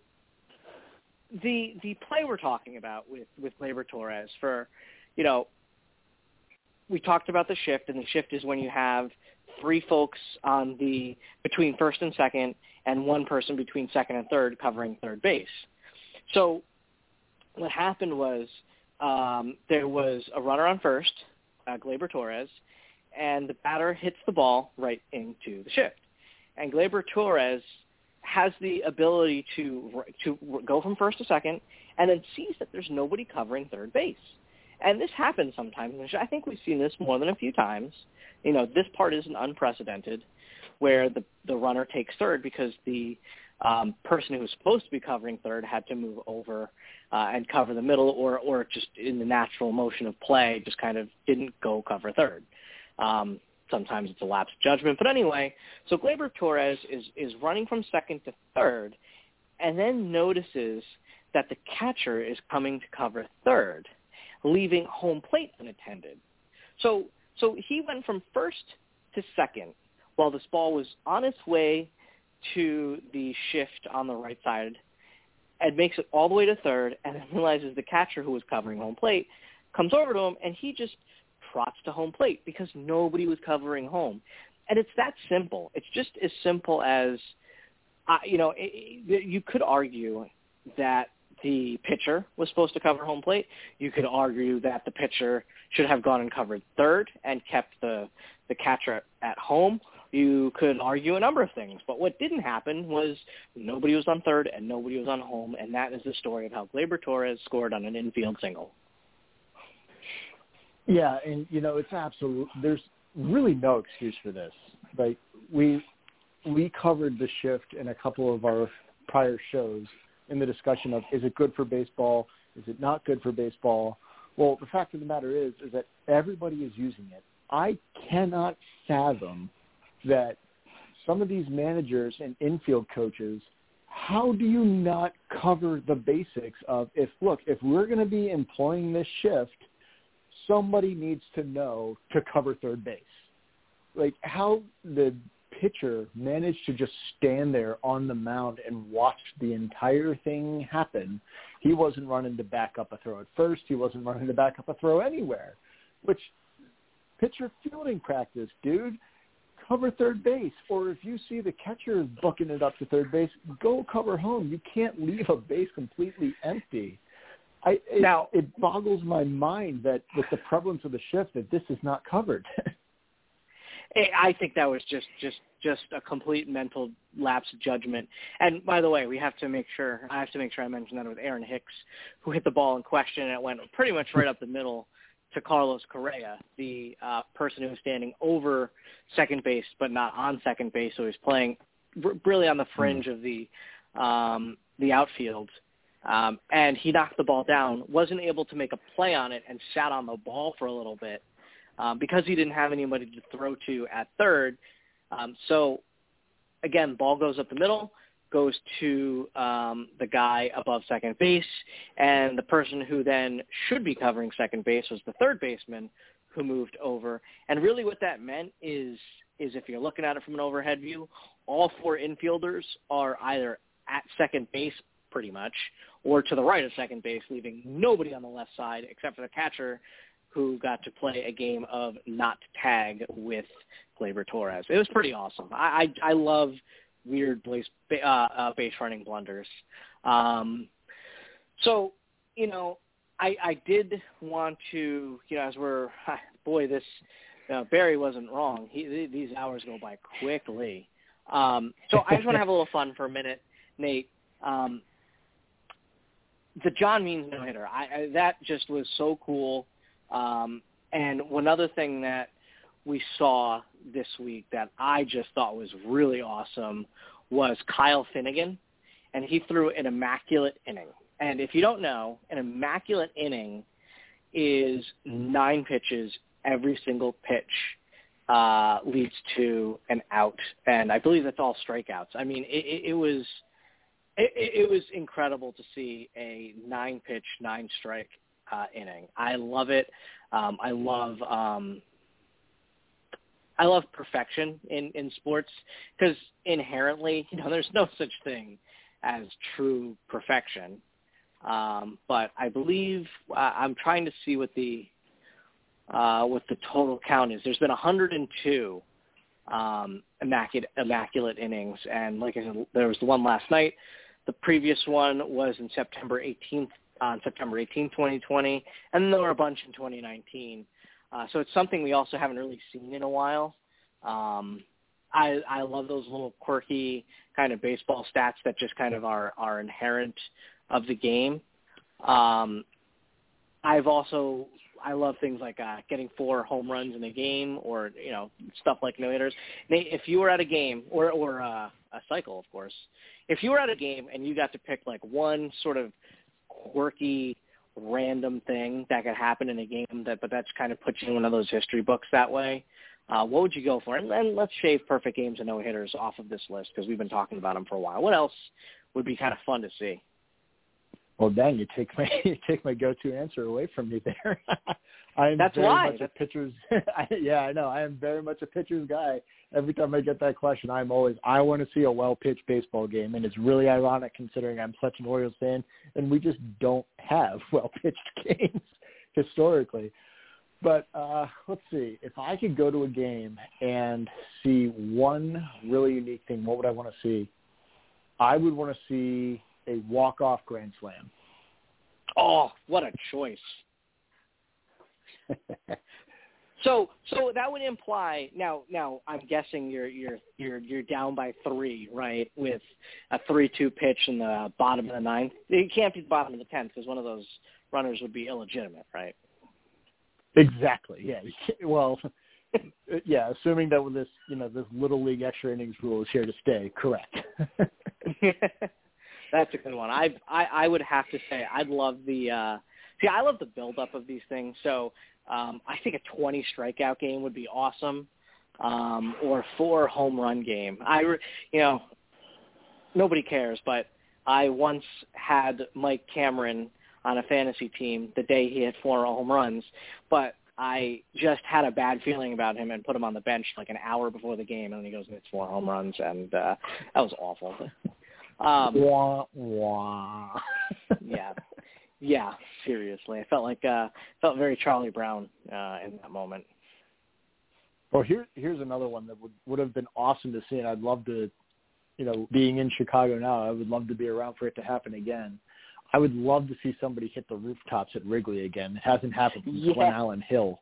Speaker 3: the the play we're talking about with, with Gleyber Torres for, you know, we talked about the shift, and the shift is when you have three folks on the between first and second, and one person between second and third covering third base. So what happened was um, there was a runner on first, uh, Gleyber Torres, and the batter hits the ball right into the shift. And Gleyber Torres has the ability to to go from first to second, and then sees that there's nobody covering third base. And this happens sometimes. I think we've seen this more than a few times. You know, this part isn't unprecedented, where the the runner takes third because the um, person who was supposed to be covering third had to move over uh, and cover the middle, or or just in the natural motion of play, just kind of didn't go cover third. Um, sometimes it's a lapse of judgment. But anyway, so Gleyber Torres is, is running from second to third, and then notices that the catcher is coming to cover third, leaving home plate unattended. So so he went from first to second while this ball was on its way to the shift on the right side, and makes it all the way to third, and then realizes the catcher who was covering home plate comes over to him, and he just trots to home plate because nobody was covering home. And it's that simple. It's just as simple as, uh, you know, it, it, you could argue that the pitcher was supposed to cover home plate. You could argue that the pitcher should have gone and covered third and kept the, the catcher at home. You could argue a number of things. But what didn't happen was nobody was on third and nobody was on home, and that is the story of how Gleyber Torres scored on an infield single.
Speaker 4: Yeah, and, you know, it's absolute. There's really no excuse for this. Like, we we covered the shift in a couple of our prior shows in the discussion of, is it good for baseball? Is it not good for baseball? Well, the fact of the matter is, is that everybody is using it. I cannot fathom that some of these managers and infield coaches, how do you not cover the basics of, if, look, if we're going to be employing this shift, somebody needs to know to cover third base. Like, how the pitcher managed to just stand there on the mound and watch the entire thing happen. He wasn't running to back up a throw at first. He wasn't running to back up a throw anywhere, which pitcher fielding practice, dude. Cover third base. Or if you see the catcher bucking it up to third base, go cover home. You can't leave a base completely empty. I, it,
Speaker 3: now,
Speaker 4: it boggles my mind that with the prevalence of the shift that this is not covered.
Speaker 3: I think that was just, just, just a complete mental lapse of judgment. And by the way, we have to make sure, I have to make sure I mention that it was Aaron Hicks who hit the ball in question, and it went pretty much right up the middle to Carlos Correa, the uh, person who was standing over second base but not on second base, so he was playing r- really on the fringe of the um, the outfield. Um, and he knocked the ball down, wasn't able to make a play on it, and sat on the ball for a little bit um, because he didn't have anybody to throw to at third. Um, so, again, ball goes up the middle, goes to um, the guy above second base, and the person who then should be covering second base was the third baseman who moved over. And really what that meant is, is if you're looking at it from an overhead view, all four infielders are either at second base pretty much, or to the right of second base, leaving nobody on the left side except for the catcher, who got to play a game of not tag with Gleyber Torres. It was pretty awesome. I I, I love weird base, uh, uh, base running blunders. Um, so, you know, I, I did want to, you know, as we're, boy, this, uh, Barry wasn't wrong. He, these hours go by quickly. Um, so I just want to have a little fun for a minute, Nate. Um, the John Means no-hitter, I, I, that just was so cool. Um, and one other thing that we saw this week that I just thought was really awesome was Kyle Finnegan, and he threw an immaculate inning. And if you don't know, an immaculate inning is nine pitches. Every single pitch uh, leads to an out, and I believe that's all strikeouts. I mean, it, it, it was it, it was incredible to see a nine-pitch, nine-strike uh, inning. I love it. Um, I love um, I love perfection in, in sports because inherently, you know, there's no such thing as true perfection. Um, but I believe uh, I'm trying to see what the uh, what the total count is. There's been one hundred two um, immaculate, immaculate innings, and like I said, there was the one last night. The previous one was in September eighteenth, on September eighteenth, twenty twenty, and then there were a bunch in twenty nineteen. Uh, so it's something we also haven't really seen in a while. Um, I, I love those little quirky kind of baseball stats that just kind of are, are inherent of the game. Um, I've also, I love things like uh, getting four home runs in a game or, you know, stuff like no-hitters. Nate, if you were at a game, or, or uh, a cycle, of course, if you were at a game and you got to pick like one sort of quirky, random thing that could happen in a game, that but that's kind of puts you in one of those history books that way, uh, what would you go for? And then let's shave perfect games and no-hitters off of this list because we've been talking about them for a while. What else would be kind of fun to see?
Speaker 4: Well, dang, you take my you take my go-to answer away from me there. I'm
Speaker 3: That's
Speaker 4: very
Speaker 3: why.
Speaker 4: much
Speaker 3: That's...
Speaker 4: a pitcher's. I, yeah, I know. I am very much a pitcher's guy. Every time I get that question, I'm always, I want to see a well-pitched baseball game, and it's really ironic considering I'm such an Orioles fan, and we just don't have well-pitched games historically. But uh, let's see. If I could go to a game and see one really unique thing, what would I want to see? I would want to see a walk-off grand slam.
Speaker 3: Oh, what a choice. so so that would imply now now I'm guessing you're you're you're you're down by three, right, with a three two pitch in the bottom of the ninth. It can't be the bottom of the tenth because one of those runners would be illegitimate, right?
Speaker 4: Exactly. Yeah. Well, yeah, assuming that with this, you know, this little league extra innings rule is here to stay, correct.
Speaker 3: That's a good one. I, I I would have to say I'd love the uh, see I love the buildup of these things. So um, I think a twenty strikeout game would be awesome, um, or a four home run game. I you know nobody cares, but I once had Mike Cameron on a fantasy team the day he hit four home runs, but I just had a bad feeling about him and put him on the bench like an hour before the game, and then he goes and hits four home runs, and uh, that was awful. Um,
Speaker 4: wah, wah.
Speaker 3: yeah, yeah. Seriously, I felt like uh, felt very Charlie Brown uh, in that moment.
Speaker 4: Well, here here's another one that would would have been awesome to see, and I'd love to, you know, being in Chicago now, I would love to be around for it to happen again. I would love to see somebody hit the rooftops at Wrigley again. It hasn't happened since
Speaker 3: yeah.
Speaker 4: Glen Allen Hill.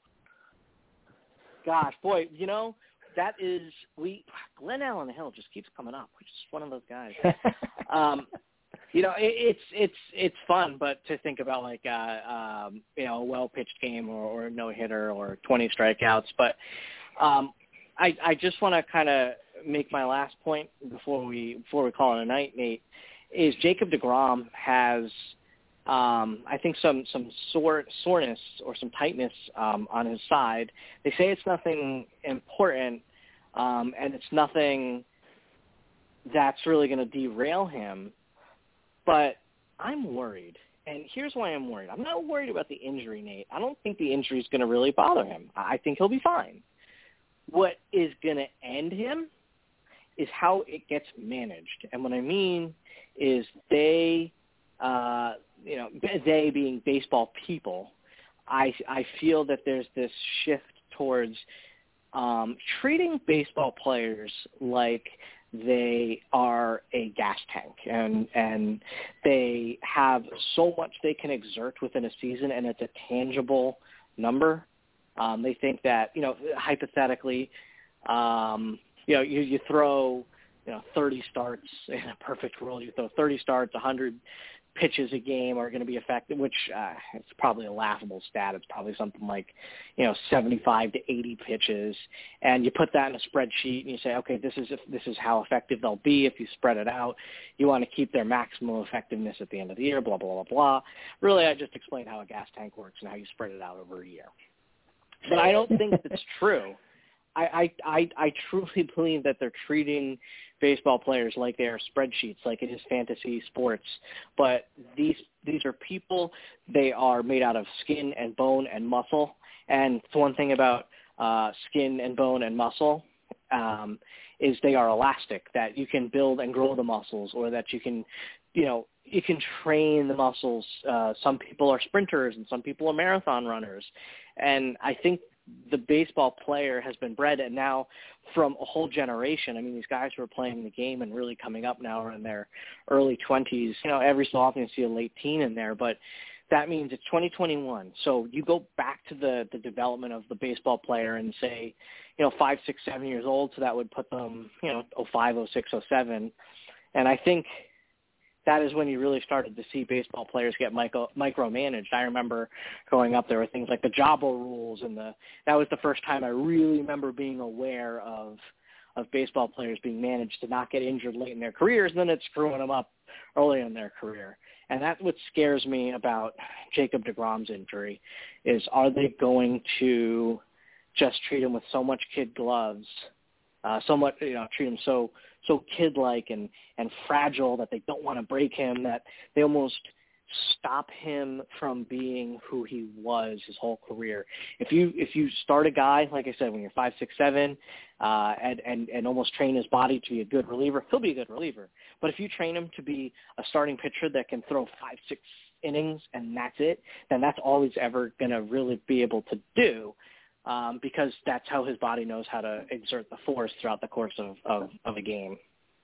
Speaker 3: Gosh, boy, you know. That is, we, Glen Allen Hill just keeps coming up, which is one of those guys. um, you know, it, it's, it's, it's fun, but to think about like, uh, um, you know, a well-pitched game or, or a no-hitter or twenty strikeouts. But um, I, I just want to kind of make my last point before we, before we call it a night, Nate, is Jacob deGrom has, Um, I think some some sore, soreness or some tightness um, on his side. They say it's nothing important, um, and it's nothing that's really going to derail him. But I'm worried, and here's why I'm worried. I'm not worried about the injury, Nate. I don't think the injury is going to really bother him. I think he'll be fine. What is going to end him is how it gets managed. And what I mean is they – uh, you know, they being baseball people, I I feel that there's this shift towards um, treating baseball players like they are a gas tank, and and they have so much they can exert within a season, and it's a tangible number. Um, they think that, you know, hypothetically, um, you know, you, you throw, you know, thirty starts in a perfect world. You throw thirty starts, one hundred pitches a game are going to be effective, which uh, it's probably a laughable stat. It's probably something like, you know, seventy-five to eighty pitches, and you put that in a spreadsheet and you say, okay, this is if this is how effective they'll be if you spread it out. You want to keep their maximum effectiveness at the end of the year, blah, blah, blah, blah. Really, I just explained how a gas tank works and how you spread it out over a year. But I don't think that's true. I, I, I, I truly believe that they're treating baseball players like they are spreadsheets, like it is fantasy sports. But these these are people. They are made out of skin and bone and muscle. And the one thing about uh, skin and bone and muscle um, is they are elastic, that you can build and grow the muscles, or that you can, you know, you can train the muscles. Uh, some people are sprinters and some people are marathon runners. And I think the baseball player has been bred, and now from a whole generation. I mean, these guys who are playing the game and really coming up now are in their early twenties. You know, every so often you see a late teen in there, but that means it's twenty twenty-one. So you go back to the, the development of the baseball player and say, you know, five, six, seven years old. So that would put them, you know, oh five, oh six, oh seven. And I think that is when you really started to see baseball players get micro, micromanaged. I remember growing up, there were things like the Jabo rules, and the that was the first time I really remember being aware of of baseball players being managed to not get injured late in their careers, and then it's screwing them up early in their career. And that's what scares me about Jacob deGrom's injury, is are they going to just treat him with so much kid gloves, uh, so much, you know, treat him so so kid-like and, and fragile that they don't want to break him, that they almost stop him from being who he was his whole career. If you if you start a guy, like I said, when you're five, six, seven, uh, and, and, and almost train his body to be a good reliever, he'll be a good reliever. But if you train him to be a starting pitcher that can throw five, six innings and that's it, then that's all he's ever going to really be able to do. Um, because that's how his body knows how to exert the force throughout the course of, of, of a game.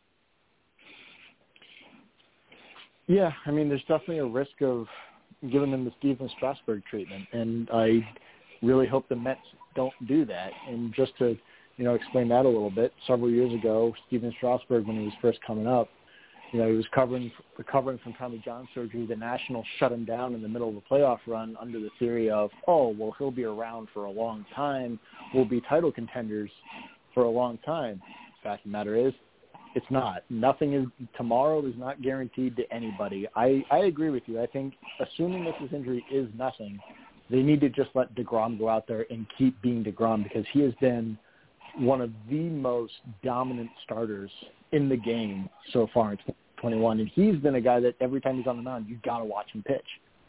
Speaker 4: Yeah, I mean, there's definitely a risk of giving them the Steven Strasburg treatment, and I really hope the Mets don't do that. And just to, you know, explain that a little bit, several years ago, Steven Strasburg, when he was first coming up, you know, he was covering, recovering from Tommy John surgery. The Nationals shut him down in the middle of a playoff run under the theory of, oh, well, he'll be around for a long time. We'll be title contenders for a long time. The fact of the matter is, it's not. Nothing is – tomorrow is not guaranteed to anybody. I, I agree with you. I think assuming that this injury is nothing, they need to just let DeGrom go out there and keep being DeGrom, because he has been one of the most dominant starters in the game so far in twenty twenty-one, and he's been a guy that every time he's on the mound, you got to watch him pitch.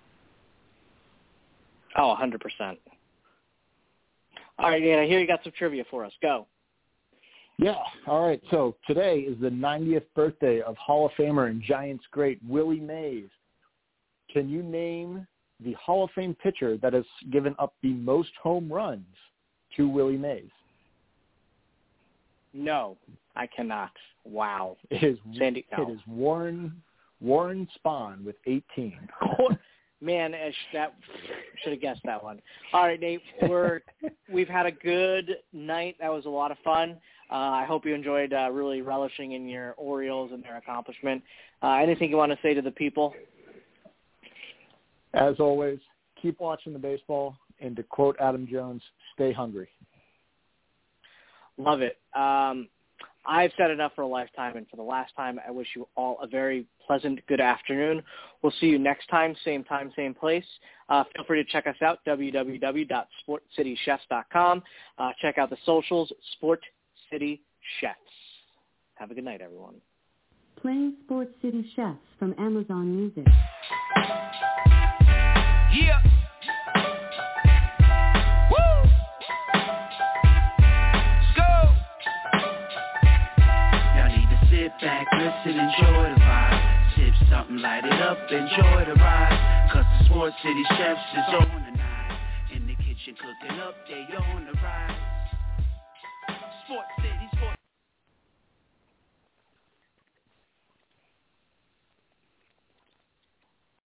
Speaker 3: Oh, one hundred percent. All right, Dan, I hear you got some trivia for us. Go.
Speaker 4: Yeah, all right. So today is the ninetieth birthday of Hall of Famer and Giants great Willie Mays. Can you name the Hall of Fame pitcher that has given up the most home runs to Willie Mays?
Speaker 3: No, I cannot. Wow.
Speaker 4: It is,
Speaker 3: Sandy, no.
Speaker 4: it is Warren Warren Spahn with eighteen.
Speaker 3: Man, that should have guessed that one. All right, Nate, we're we've had a good night. That was a lot of fun. Uh, I hope you enjoyed uh, really relishing in your Orioles and their accomplishment. Uh, anything you want to say to the people?
Speaker 4: As always, keep watching the baseball, and to quote Adam Jones, stay hungry.
Speaker 3: Love it. Um, I've said enough for a lifetime, and for the last time, I wish you all a very pleasant good afternoon. We'll see you next time, same time, same place. Uh, feel free to check us out, w w w dot sport city chefs dot com. Uh, check out the socials, Sport City Chefs. Have a good night, everyone.
Speaker 1: Playing Sport City Chefs from Amazon Music.
Speaker 2: Yeah. Sit back, listen, enjoy the vibe. Sip something, light it up, enjoy the ride. Cause the Sport City Chefs is on tonight. nation cooking up, they on the rise. Sports City.